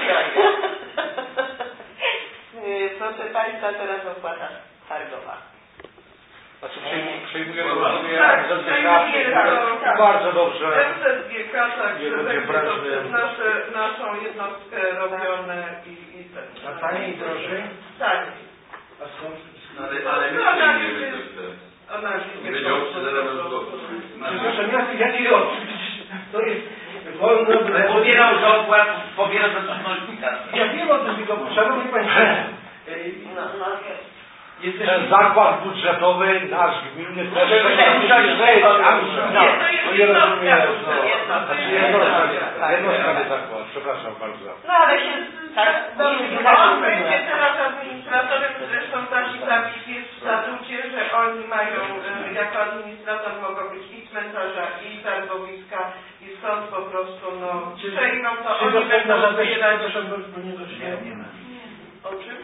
Proszę Państwa, teraz opłata targowa. Znaczy przejmujemy rozumie M Z G K, bardzo dobrze. M Z G K, tak, że będzie to przez nasze, naszą jednostkę robione i, i ten. A taniej i drożej? Taniej. A skąd? Ale, ale my przyjmujemy to. Analizy. Będzie obcy zaraz do... Przepraszam, jaki rok? To jest wolno... Ale pobierał za opłat, pobiera za czynnośnika. Ja wiem o tym, tylko szanowni Państwo, No, no, ten zakład budżetowy nasz gminny też musi żyć, a no nie rozumiesz, no. Znaczy jednostka, jednostka nie zakład, przepraszam bardzo. no ale się tak On będzie teraz administratorem, zresztą taki zapis jest w statucie, że oni mają, jako administrator mogą być i cmentarza, i targowiska, i stąd po prostu, no, przejmą to, oni będą zbierać. Bo nie doszło. O czym?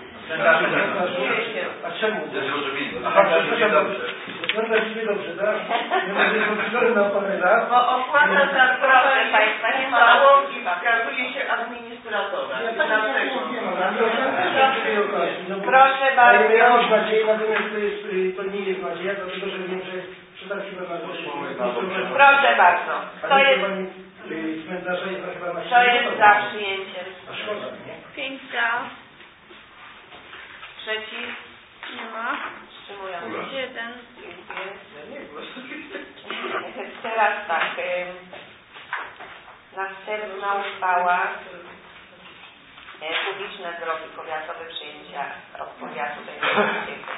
A czemu? Aha, przepraszam, cmentarz nie dobrze, tak? Na panela. Bo opłata targowa jest Państwa nie mało i wskazuje się administratora. Proszę bardzo. Dajmy jakąś nadzieję, natomiast to, jest, to nie jest nadzieja, dlatego że wiem, że przydatki na Proszę bardzo. To jest, cmentarza jest chyba na to jest za przyjęciem. A szkoda, nie? Pięć za. Przeciw? Nie ma. Wstrzymujący. Jeden. Teraz tak. Następna uchwała. Publiczne drogi powiatowe przyjęcia od powiatu węgierskiego.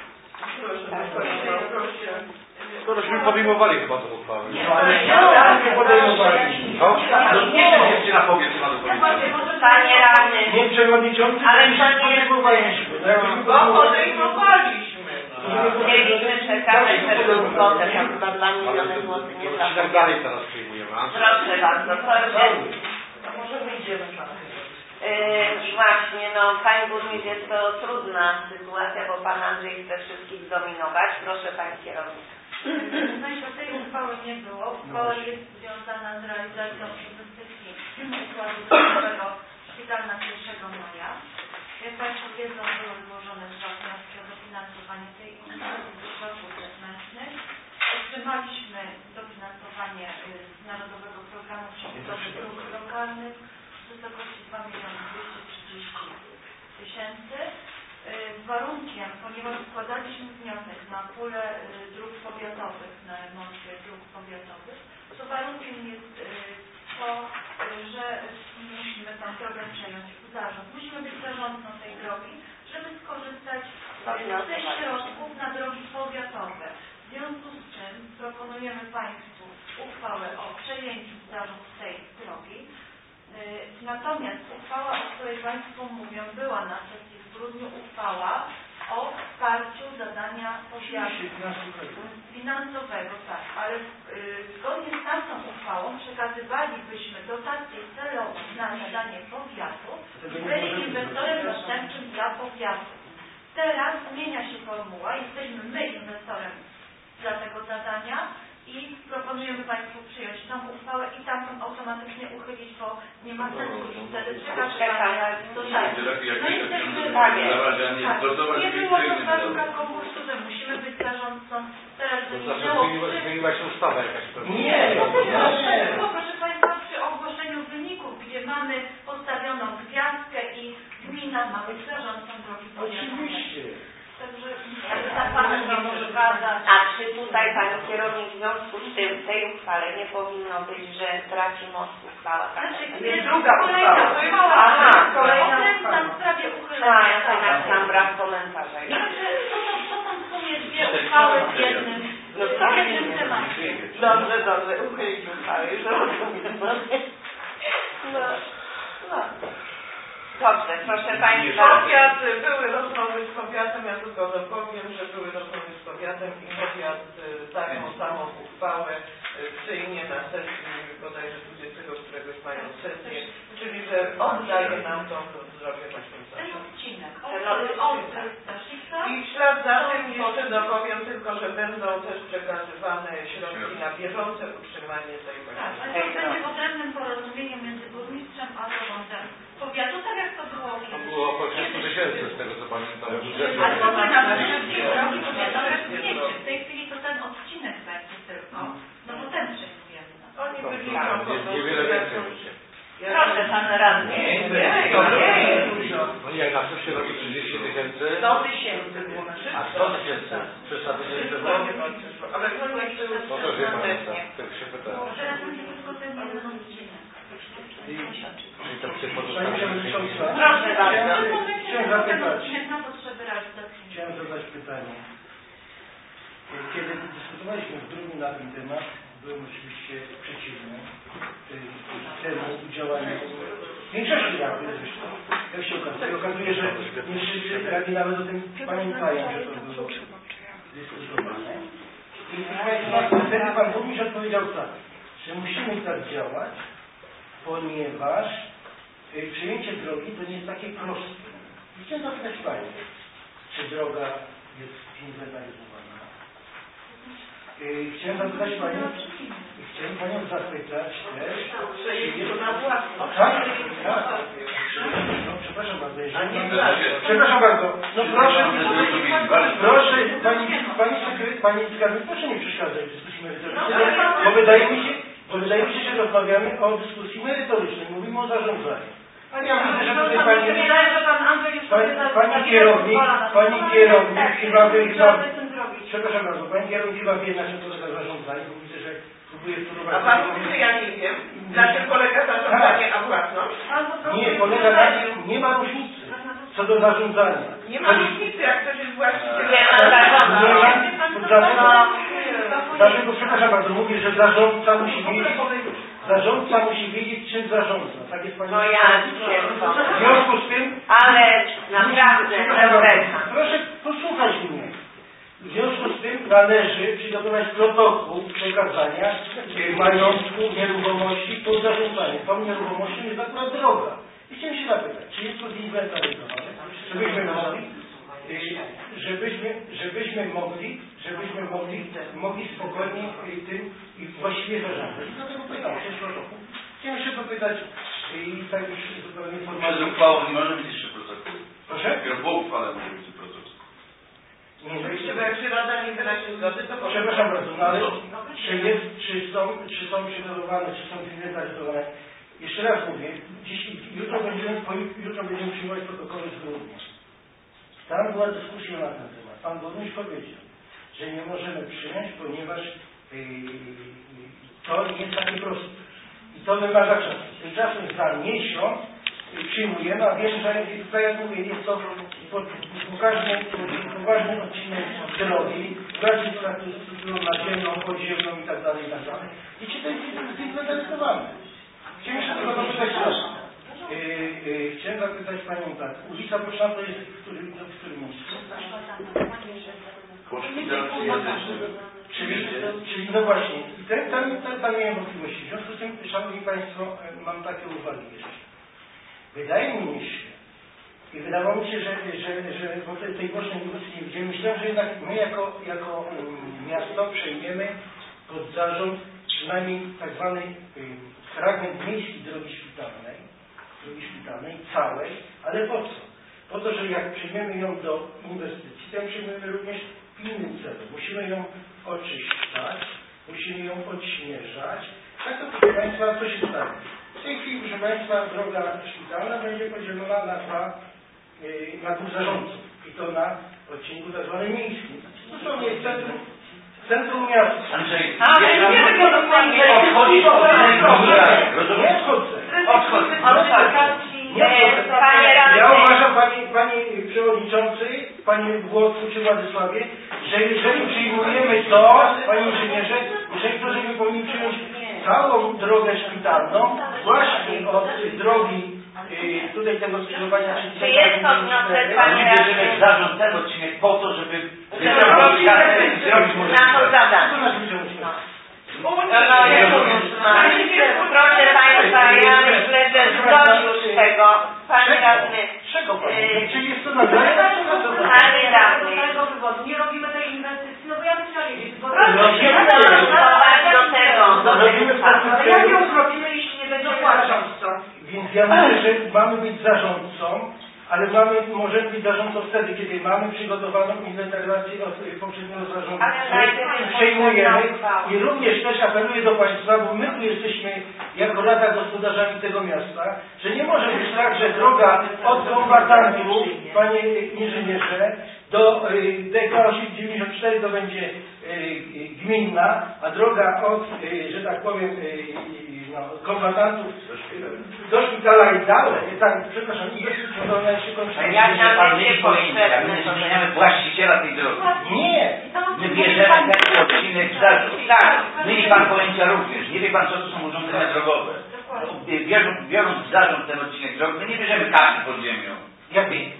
Skorośmy podejmowali chyba tą uchwałę. Nie podejmowali. Nie wiem, gdzie na powiedz ma do Panie radny. Nie przewodniczący, ale to nie jest... Bo podejmowaliśmy. Chcieliśmy przekazać pewną kwotę, tam chyba dwa miliony złotych nie I trafiło. tak dalej teraz przyjmujemy. Proszę bardzo, to jest... Może wyjdziemy tam. Yy, właśnie, no Pani Burmistrz, jest to trudna sytuacja, bo Pan Andrzej chce wszystkich zdominować. Proszę Pani Kierownik. Państwa, tej uchwały nie było. Uchwała jest związana z realizacją inwestycji układu drogowego szpitalna pierwszego maja. Jak Państwo wiedzą, były złożone dwa wnioski o dofinansowanie tej inwestycji z środków zewnętrznych. Otrzymaliśmy dofinansowanie z Narodowego Programu Przebudowy Dróg Lokalnych. wysokości dwa miliony dwieście trzydzieści tysięcy. Warunkiem, ponieważ składaliśmy wniosek na pulę dróg powiatowych, na remoncie dróg powiatowych, to warunkiem jest to, że musimy tą drogę przejąć w zarząd. Musimy być zarządcą tej drogi, żeby skorzystać ze środków na drogi powiatowe. W związku z czym proponujemy Państwu uchwałę o przejęciu w zarząd tej drogi. Natomiast uchwała, o której Państwo mówią, była na sesji w grudniu uchwała o wsparciu zadania powiatu finansowego, tak, ale y, zgodnie z tamtą uchwałą przekazywalibyśmy dotację celową na zadanie powiatu i byli inwestorem zastępczym dla powiatu. Teraz zmienia się formuła, jesteśmy my inwestorem dla tego zadania i proponujemy Państwu przyjąć tą uchwałę i tamtą automatycznie uchylić, bo nie ma sensu i wtedy przekazywania dotacji. No jesteśmy, tak, nie było to w warunkach konkursu, że musimy być zarządcą, teraz wyniknęło przy... Zmieniła się ustawa jakaś pewnie. Nie, No to jest było, proszę Państwa, przy ogłoszeniu wyników, gdzie mamy postawioną gwiazdkę i gmina ma być zarządcą drogi powiatowej. Oczywiście. Także ta Pana nie może zgadzać. A czy tutaj Pani Kierownik w związku z tym w tej uchwale nie powinno być, że traci moc uchwała? Znaczy, jest druga kolejna uchwała. uchwała. Aha, kolejna uchwała. W sprawie A, uchylenia. ja to napisałam brak komentarza. Znaczy, to są, to są w sumie dwie uchwały w jednym, w jednym temacie. Dobrze, dobrze, uchylić uchwałę, już rozumiem. No, no. Dobrze, proszę Państwa. Powiat, były rozmowy z powiatem, ja tylko dopowiem, że były rozmowy z powiatem i powiat taką samą uchwałę przyjmie na sesji bodajże dwudziestego któregoś mają sesję, czyli że oddaje nam tą drogę właśnie w Ten zarząd. odcinek, Ten od Daszyca. I w ślad za tym jeszcze dopowiem tylko, że będą też przekazywane środki na bieżące utrzymanie tej Tak, właśnie. ale to będzie w odrębnym porozumieniu między burmistrzem a zarządem powiatu, tak jak to było To kiedyś. było po trzystu tysięcy z tego co pamiętam. A to by na wszystkie drogi powiatowe wiecie, w tej chwili to ten odcinek będzie tylko, no bo ten przejmujemy. Oni byli Niewiele więcej będzie. Proszę Pan Radny. Nie, nie, dużo. No jak na przyszły roku trzydzieści tysięcy, sto tysięcy było na a sto tysięcy przesady nie było. Ale to nie było No to wie Pan, tak się pyta. Teraz będzie tylko ten jeden odcinek. Czyli to przy Pani Przewodnicząca, Proszę bardzo. chciałem, chciałem zapytać, Odcinek na potrzeby realizacji. chciałem zadać pytanie. Kiedy dyskutowaliśmy w grudniu na ten temat, byłem oczywiście przeciwny temu działaniu większości rady zresztą. Jak się okazuje, okazuje, że nie wszyscy rady nawet o tym pamiętają, że to było dyskutowane. I proszę Państwa, wtedy Pan Burmistrz odpowiedział tak, że musimy tak działać, ponieważ y, przyjęcie drogi to nie jest takie proste. I chciałem zapytać Panią, czy droga jest inwentaryzowana? Y, chciałem zapytać Panią, chciałem Panią zapytać też, czy jest... Tak, tak. No, przepraszam bardzo, jeżeli... Przepraszam bardzo, no proszę, proszę, Pani, Pani sekret, Pani skarbnik, proszę nie przeszkadzać w dyskusji merytorycznej, bo wydaje mi się, Bo wydaje mi się, że rozmawiamy o dyskusji merytorycznej. Mówimy o zarządzaniu. Ja myślę, że tutaj pani, pani, pani kierownik, pani kierownik chyba wie, chyba, przepraszam bardzo, pani kierownik chyba wie, na czym polega zarządzanie, bo widzę, że próbuje wpływać. A Pan mówi, że ja nie wiem, na czym polega zarządzanie, a własność? Nie, polega na tym, nie ma różnicy co do zarządzania. Nie ma różnicy, jak ktoś jest właścicielem. Nie ma zarządzania. Dlatego, przepraszam bardzo, mówię, że zarządca musi wiedzieć, zarządca musi wiedzieć, czym zarządza. Tak jest Pani. No ja wiem. W związku z tym... Ale naprawdę, Eureka. Proszę posłuchać mnie. W związku z tym należy przygotować protokół przekazania majątku, nieruchomości pod zarządzanie. Tą nieruchomością jest akurat droga. I chciałem się zapytać, czy jest to zinwentaryzowane, żebyśmy mogli, żebyśmy, żebyśmy mogli, żebyśmy mogli, mogli spokojnie tym i właściwie zarządzać. I dlatego pytam, czy jest protokół. Chciałem jeszcze dopytać i tak już zupełnie formalnie. Przed uchwałą nie może być jeszcze protokół. Proszę? Dopiero po uchwale może być protokół. Nie, Oczywiście, bo jak się Rada nie wyrazi zgody, to... Przepraszam bardzo, no ale czy, jest, czy, są, czy są przygotowane, czy są zinwentaryzowane jeszcze raz mówię, dziś, jutro, będziemy, jutro będziemy przyjmować protokoły z grudnia. Tam była dyskusja na ten temat. Pan burmistrz powiedział, że nie możemy przyjąć, ponieważ yy, to nie jest takie proste. I to wymaga czasu. Tymczasem za miesiąc przyjmujemy, a wiem, że tak jak mówię, jest to poważny, poważny odcinek drogi, bardziej infrastrukturą naziemną, podziemną i tak dalej, i tak dalej. I czy to jest zinwentaryzowane? Chciałem się tylko zapytać raz. Yy, yy, chciałem zapytać Panią tak. Ulica Boczna to jest w którym, w którym miejscu? Czyli, czyli no właśnie, i ten, tam, tam, tam miałem wątpliwości. W związku z tym, Szanowni Państwo, mam takie uwagi jeszcze. Wydaje mi się, i wydawało mi się, że, że, że w tej bocznej dyskusji nie widzimy. Myślę, że jednak my jako, jako um, miasto przejmiemy pod zarząd przynajmniej tak zwany um, fragment miejskiej drogi szpitalnej, drogi szpitalnej, całej, ale po co? Po to, że jak przyjmiemy ją do inwestycji, to przyjmiemy również w innym celu. Musimy ją oczyszczać, musimy ją odśnieżać. Tak to, proszę Państwa, co się stanie? W tej chwili, proszę Państwa, droga szpitalna będzie podzielona na dwa, yy, na dwóch zarządców. I to na odcinku tak zwanym miejskim. To nie jest centrum, centrum miasta. Andrzej, ale nie tylko dokładnie. Odchodzisz od Nie odchodzę. Odchodzę. Panie radny. Ja uważam, Panie, Panie Przewodniczący, Panie Włodku czy Władysławie, że jeżeli przyjmujemy to, Panie Inżynierze, jeżeli to, żeby powinni przyjąć całą drogę szpitalną, właśnie od drogi y, tutaj tego skrzyżowania, czyli Czy jest to wniosek, Panie radny? Bierzemy w zarząd ten odcinek po to, żeby zrobić na to zadanie. No, proszę Państwa, ja myślę, że dość już tego. Panie radny, Czy jest to nadanie? Panie radny, Nie robimy tej inwestycji, no bo ja bym chciała wiedzieć. proszę się zastosować do tego, do tego Ale jak ją zrobimy, jeśli nie będzie zarządcą? Więc ja myślę, że mamy być zarządcą, ale mamy, możemy być zarządcą wtedy, kiedy mamy przygotowaną inwentaryzację od poprzedniego zarządu. Przejmujemy i również też apeluję do Państwa, bo my tu jesteśmy jako Rada Gospodarzami tego miasta, że nie może być tak, że droga od kombatantów, Panie Inżynierze, do D K osiemset dziewięćdziesiąt cztery to będzie gminna, a droga od, że tak powiem, no, kombatantów do szpitala i dalej, tak, przepraszam, inwestycja to ona się kończy. Jak nam Pan nie pojęcia, my zmieniamy właściciela tej drogi. Nie! My bierzemy ten odcinek w zarząd. My i Pan pojęcia również. Nie wie Pan, co to są urządzenia drogowe. Biorąc, biorąc w zarząd ten odcinek drogi, my nie bierzemy kasy pod ziemią. Jak wie?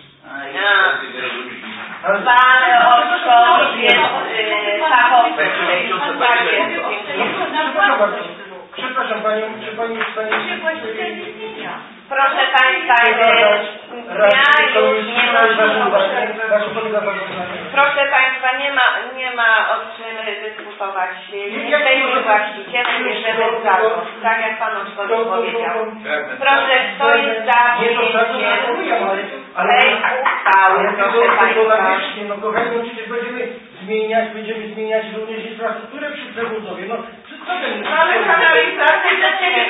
Pan Oczko jest fachowcem w tej sprawie. Przepraszam Panią, czy Pani jest w stanie... Proszę Państwa, ja już nie ma... Proszę Państwa, nie ma, nie ma o czym dyskutować. Jesteśmy właścicielem, bierzemy w zarząd, tak jak Pan Oczko powiedział. Proszę, kto jest za przyjęciem tej uchwały, proszę Państwa. No kochani, no przecież będziemy zmieniać, będziemy zmieniać również infrastrukturę przy przebudowie. No, ale kanalizacja dla Ciebie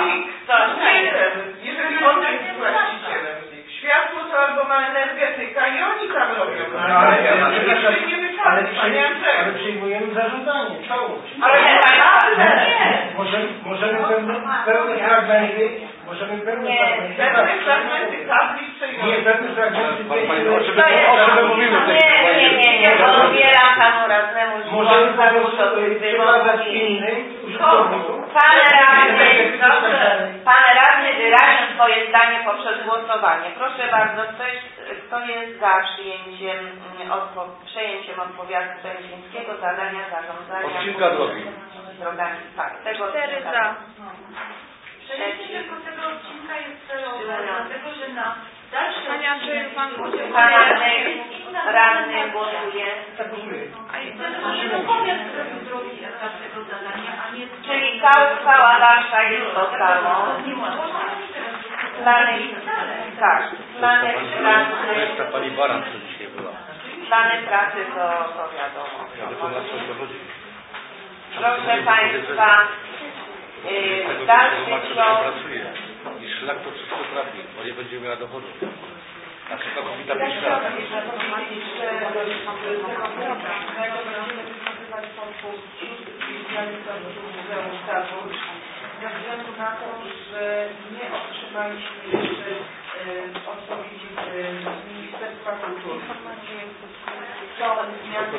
jeżeli on jest właścicielem, światło to albo ma energetyka i oni tam robią. No, ale, ale, ale, ale przyjmujemy zarządzanie, całość. Ale nie, możemy, możemy pełne, pełne fragmenty, możemy pełne fragmenty. Pewne fragmenty kabli przejmować. Nie, pewne fragmenty. o czym mówimy? Nie, nie, nie, nie, odbieram Panu radnemu możemy po prostu przekazać innym użytkownikom. Pan radny, Pan radny wyraził swoje zdanie poprzez głosowanie. Proszę bardzo, kto jest, kto jest za przyjęciem, odpo, przejęciem od powiatu będzińskiego zadania zarządzania odcinka drogi. drogami. Tak, tego Cztery odcinka. za. Przejęcie tylko tego odcinka jest celowe, dlatego że na dalsze Panie Andrzeju, Pan głosuje. Pan radny, radny głosuje. A i wtedy to nie do powiat, który zrobi etap tego zadania, a nie... Czyli cała, cała dalsza jest to samo. Plany, tak, plany pracy. Ta pani Baran, co dzisiaj była. Plany pracy to, to wiadomo. Ja tylko na co to chodzi. Proszę Państwa, W dalszym ciągu pracuje i szlak to wszystko trafi, bo nie będzie miała dochodu. Znaczy to kobieta Ja pisze. chciałabym jeszcze powiedzieć, że z tego programu będziemy wykonywać konkurs wizualizacji Muzeum Starbuck ze względu na to, że nie otrzymaliśmy jeszcze odpowiedzi z Ministerstwa Kultury. Są zmiany,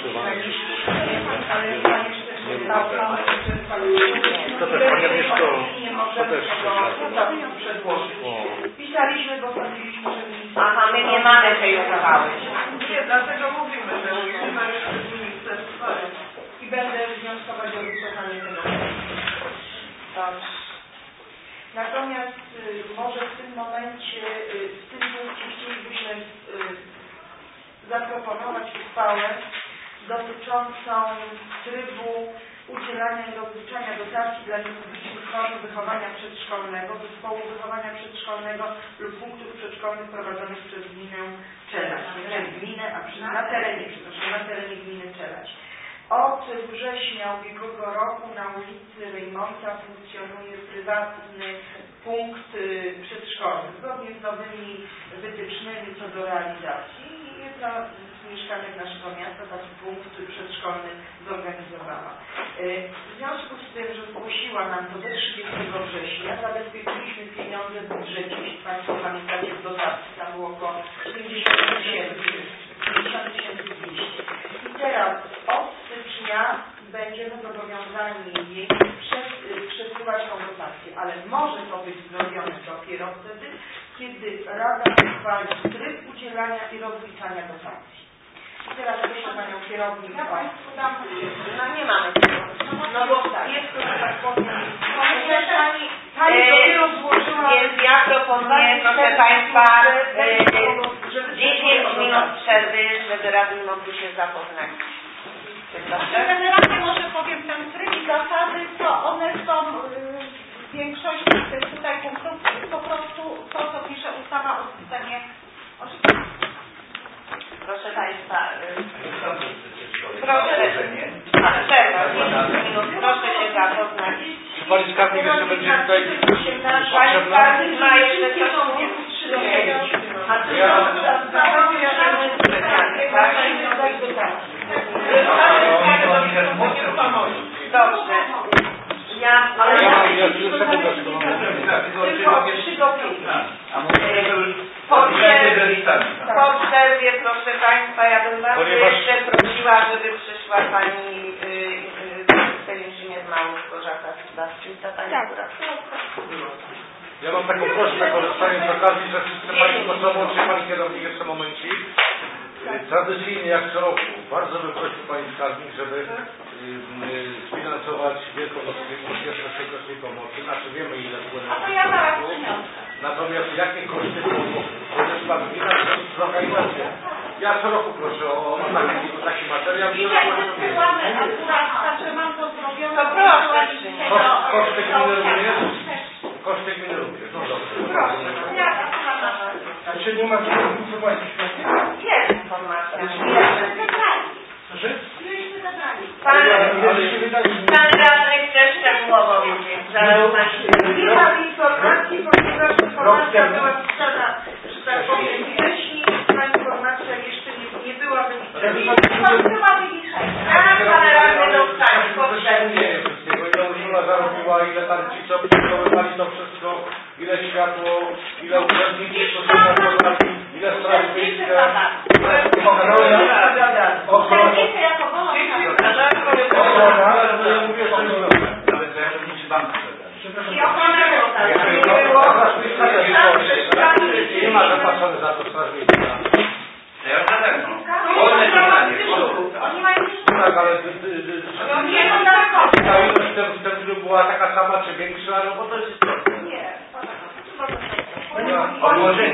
ale nie ma jeszcze Ministerstwa Kultury. To też, panie Agnieszko, nie to możemy też tego przedłożyć. Pisaliśmy, bo sądziliśmy, że Ministerstwo... Aha, my nie mamy tej uchwały. Nie, dlatego mówimy, że nie ma jeszcze ministerstwa. I będę wnioskować o wycofanie tego. Dobrze. Natomiast y, może w tym momencie, y, w tym punkcie chcielibyśmy y, zaproponować uchwałę dotyczącą trybu udzielania i rozliczania dotacji dla niepublicznych form wychowania przedszkolnego, zespołu wychowania przedszkolnego lub punktów przedszkolnych prowadzonych przez gminę Czelać. Nie gminę, a przy, na terenie, przepraszam, na terenie gminy Czelać. Od września ubiegłego roku na ulicy Rejmonta funkcjonuje prywatny punkt przedszkolny, zgodnie z nowymi wytycznymi co do realizacji. Jedna z mieszkanek naszego miasta taki punkt przedszkolny zorganizowała. W związku z tym, że zgłosiła nam to do trzydziestego września, zabezpieczyliśmy pieniądze w budżecie, jeśli Państwo pamiętacie, w dotacji, tam było około pięćdziesiąt tysięcy, pięćdziesiąt tysięcy dwieście. I teraz od stycznia będziemy zobowiązani jej przesyłać tą dotację, ale może to być zrobione dopiero wtedy, kiedy Rada uchwali tryb udzielania i rozliczania dotacji. I teraz proszę Panią kierownik. Ja Państwu dam. No nie mamy tego. No bo jest to, że tak powiem, Proszę Pani, Pani dopiero złożyła... więc ja proponuję, proszę Państwa, dziesięć minut przerwy, żeby radni mogli się zapoznać. Generalnie może powiem ten tryb i zasady, co one są w większości tych tutaj punktów, po prostu to, co pisze ustawa o systemie oświaty. Proszę Państwa, proszę, przerwa, dziesięć minut, proszę się zapoznać. Czy Pani skarbnik jeszcze będzie tutaj Pani skarbnik ma jeszcze coś a ty Dobrze. Ja, ale ja tylko przygotuję. Po przerwie, po przerwie, proszę Państwa, ja bym bardzo jeszcze prosiła, żeby przyszła Pani Inżynier Małych Żaka-Sudawczyca, Pani Kurator. Ja mam taką prośbę, korzystając z okazji, że wszyscy Państwo są, czy Pani kierownik jeszcze momencik. Tradycyjnie jak co roku, bardzo bym prosił Pani Skarbnik, żeby y, y, sfinansować wielką oświadczenie kosztej pomocy. Znaczy wiemy ile wpłynie. A to ja zaraz przyniosę. Natomiast jakie koszty podeszła gmina z organizacją? Ja co roku proszę o, o taki, taki materiał. Dzisiaj wysyłamy akurat, także mam to zrobione. To proszę. Koszty gminy również? Koszty gminy również, no dobrze. Proszę. Ja akurat. Czy nie ma informacji świetnych? Jest informacja. Proszę? Juliśmy zabrali. Pan, pan radny chce szczegółowo wiedzieć. Zaraz na Nie mam informacji, ponieważ informacja była pisana, że tak powiem, wcześniej, ta informacja jeszcze nie, nie była wyliczona. Zaraz pan radny dostanie potrzebnie. Ile Urszula zarobiła, ile tam ci co przygotowywali to wszystko, ile światło, ile urzędnicy stosowali, ile straż miejska. Ochrona. Nawet pracowniczy banku. I ochronę Nie ma zapłacony za to straż miejska. Ja już za darmo. Oni mają Tak, ale nie są daleko. ta ilość wstępna była taka sama czy większa, no bo to jest istotne. Nie. Odłożenie.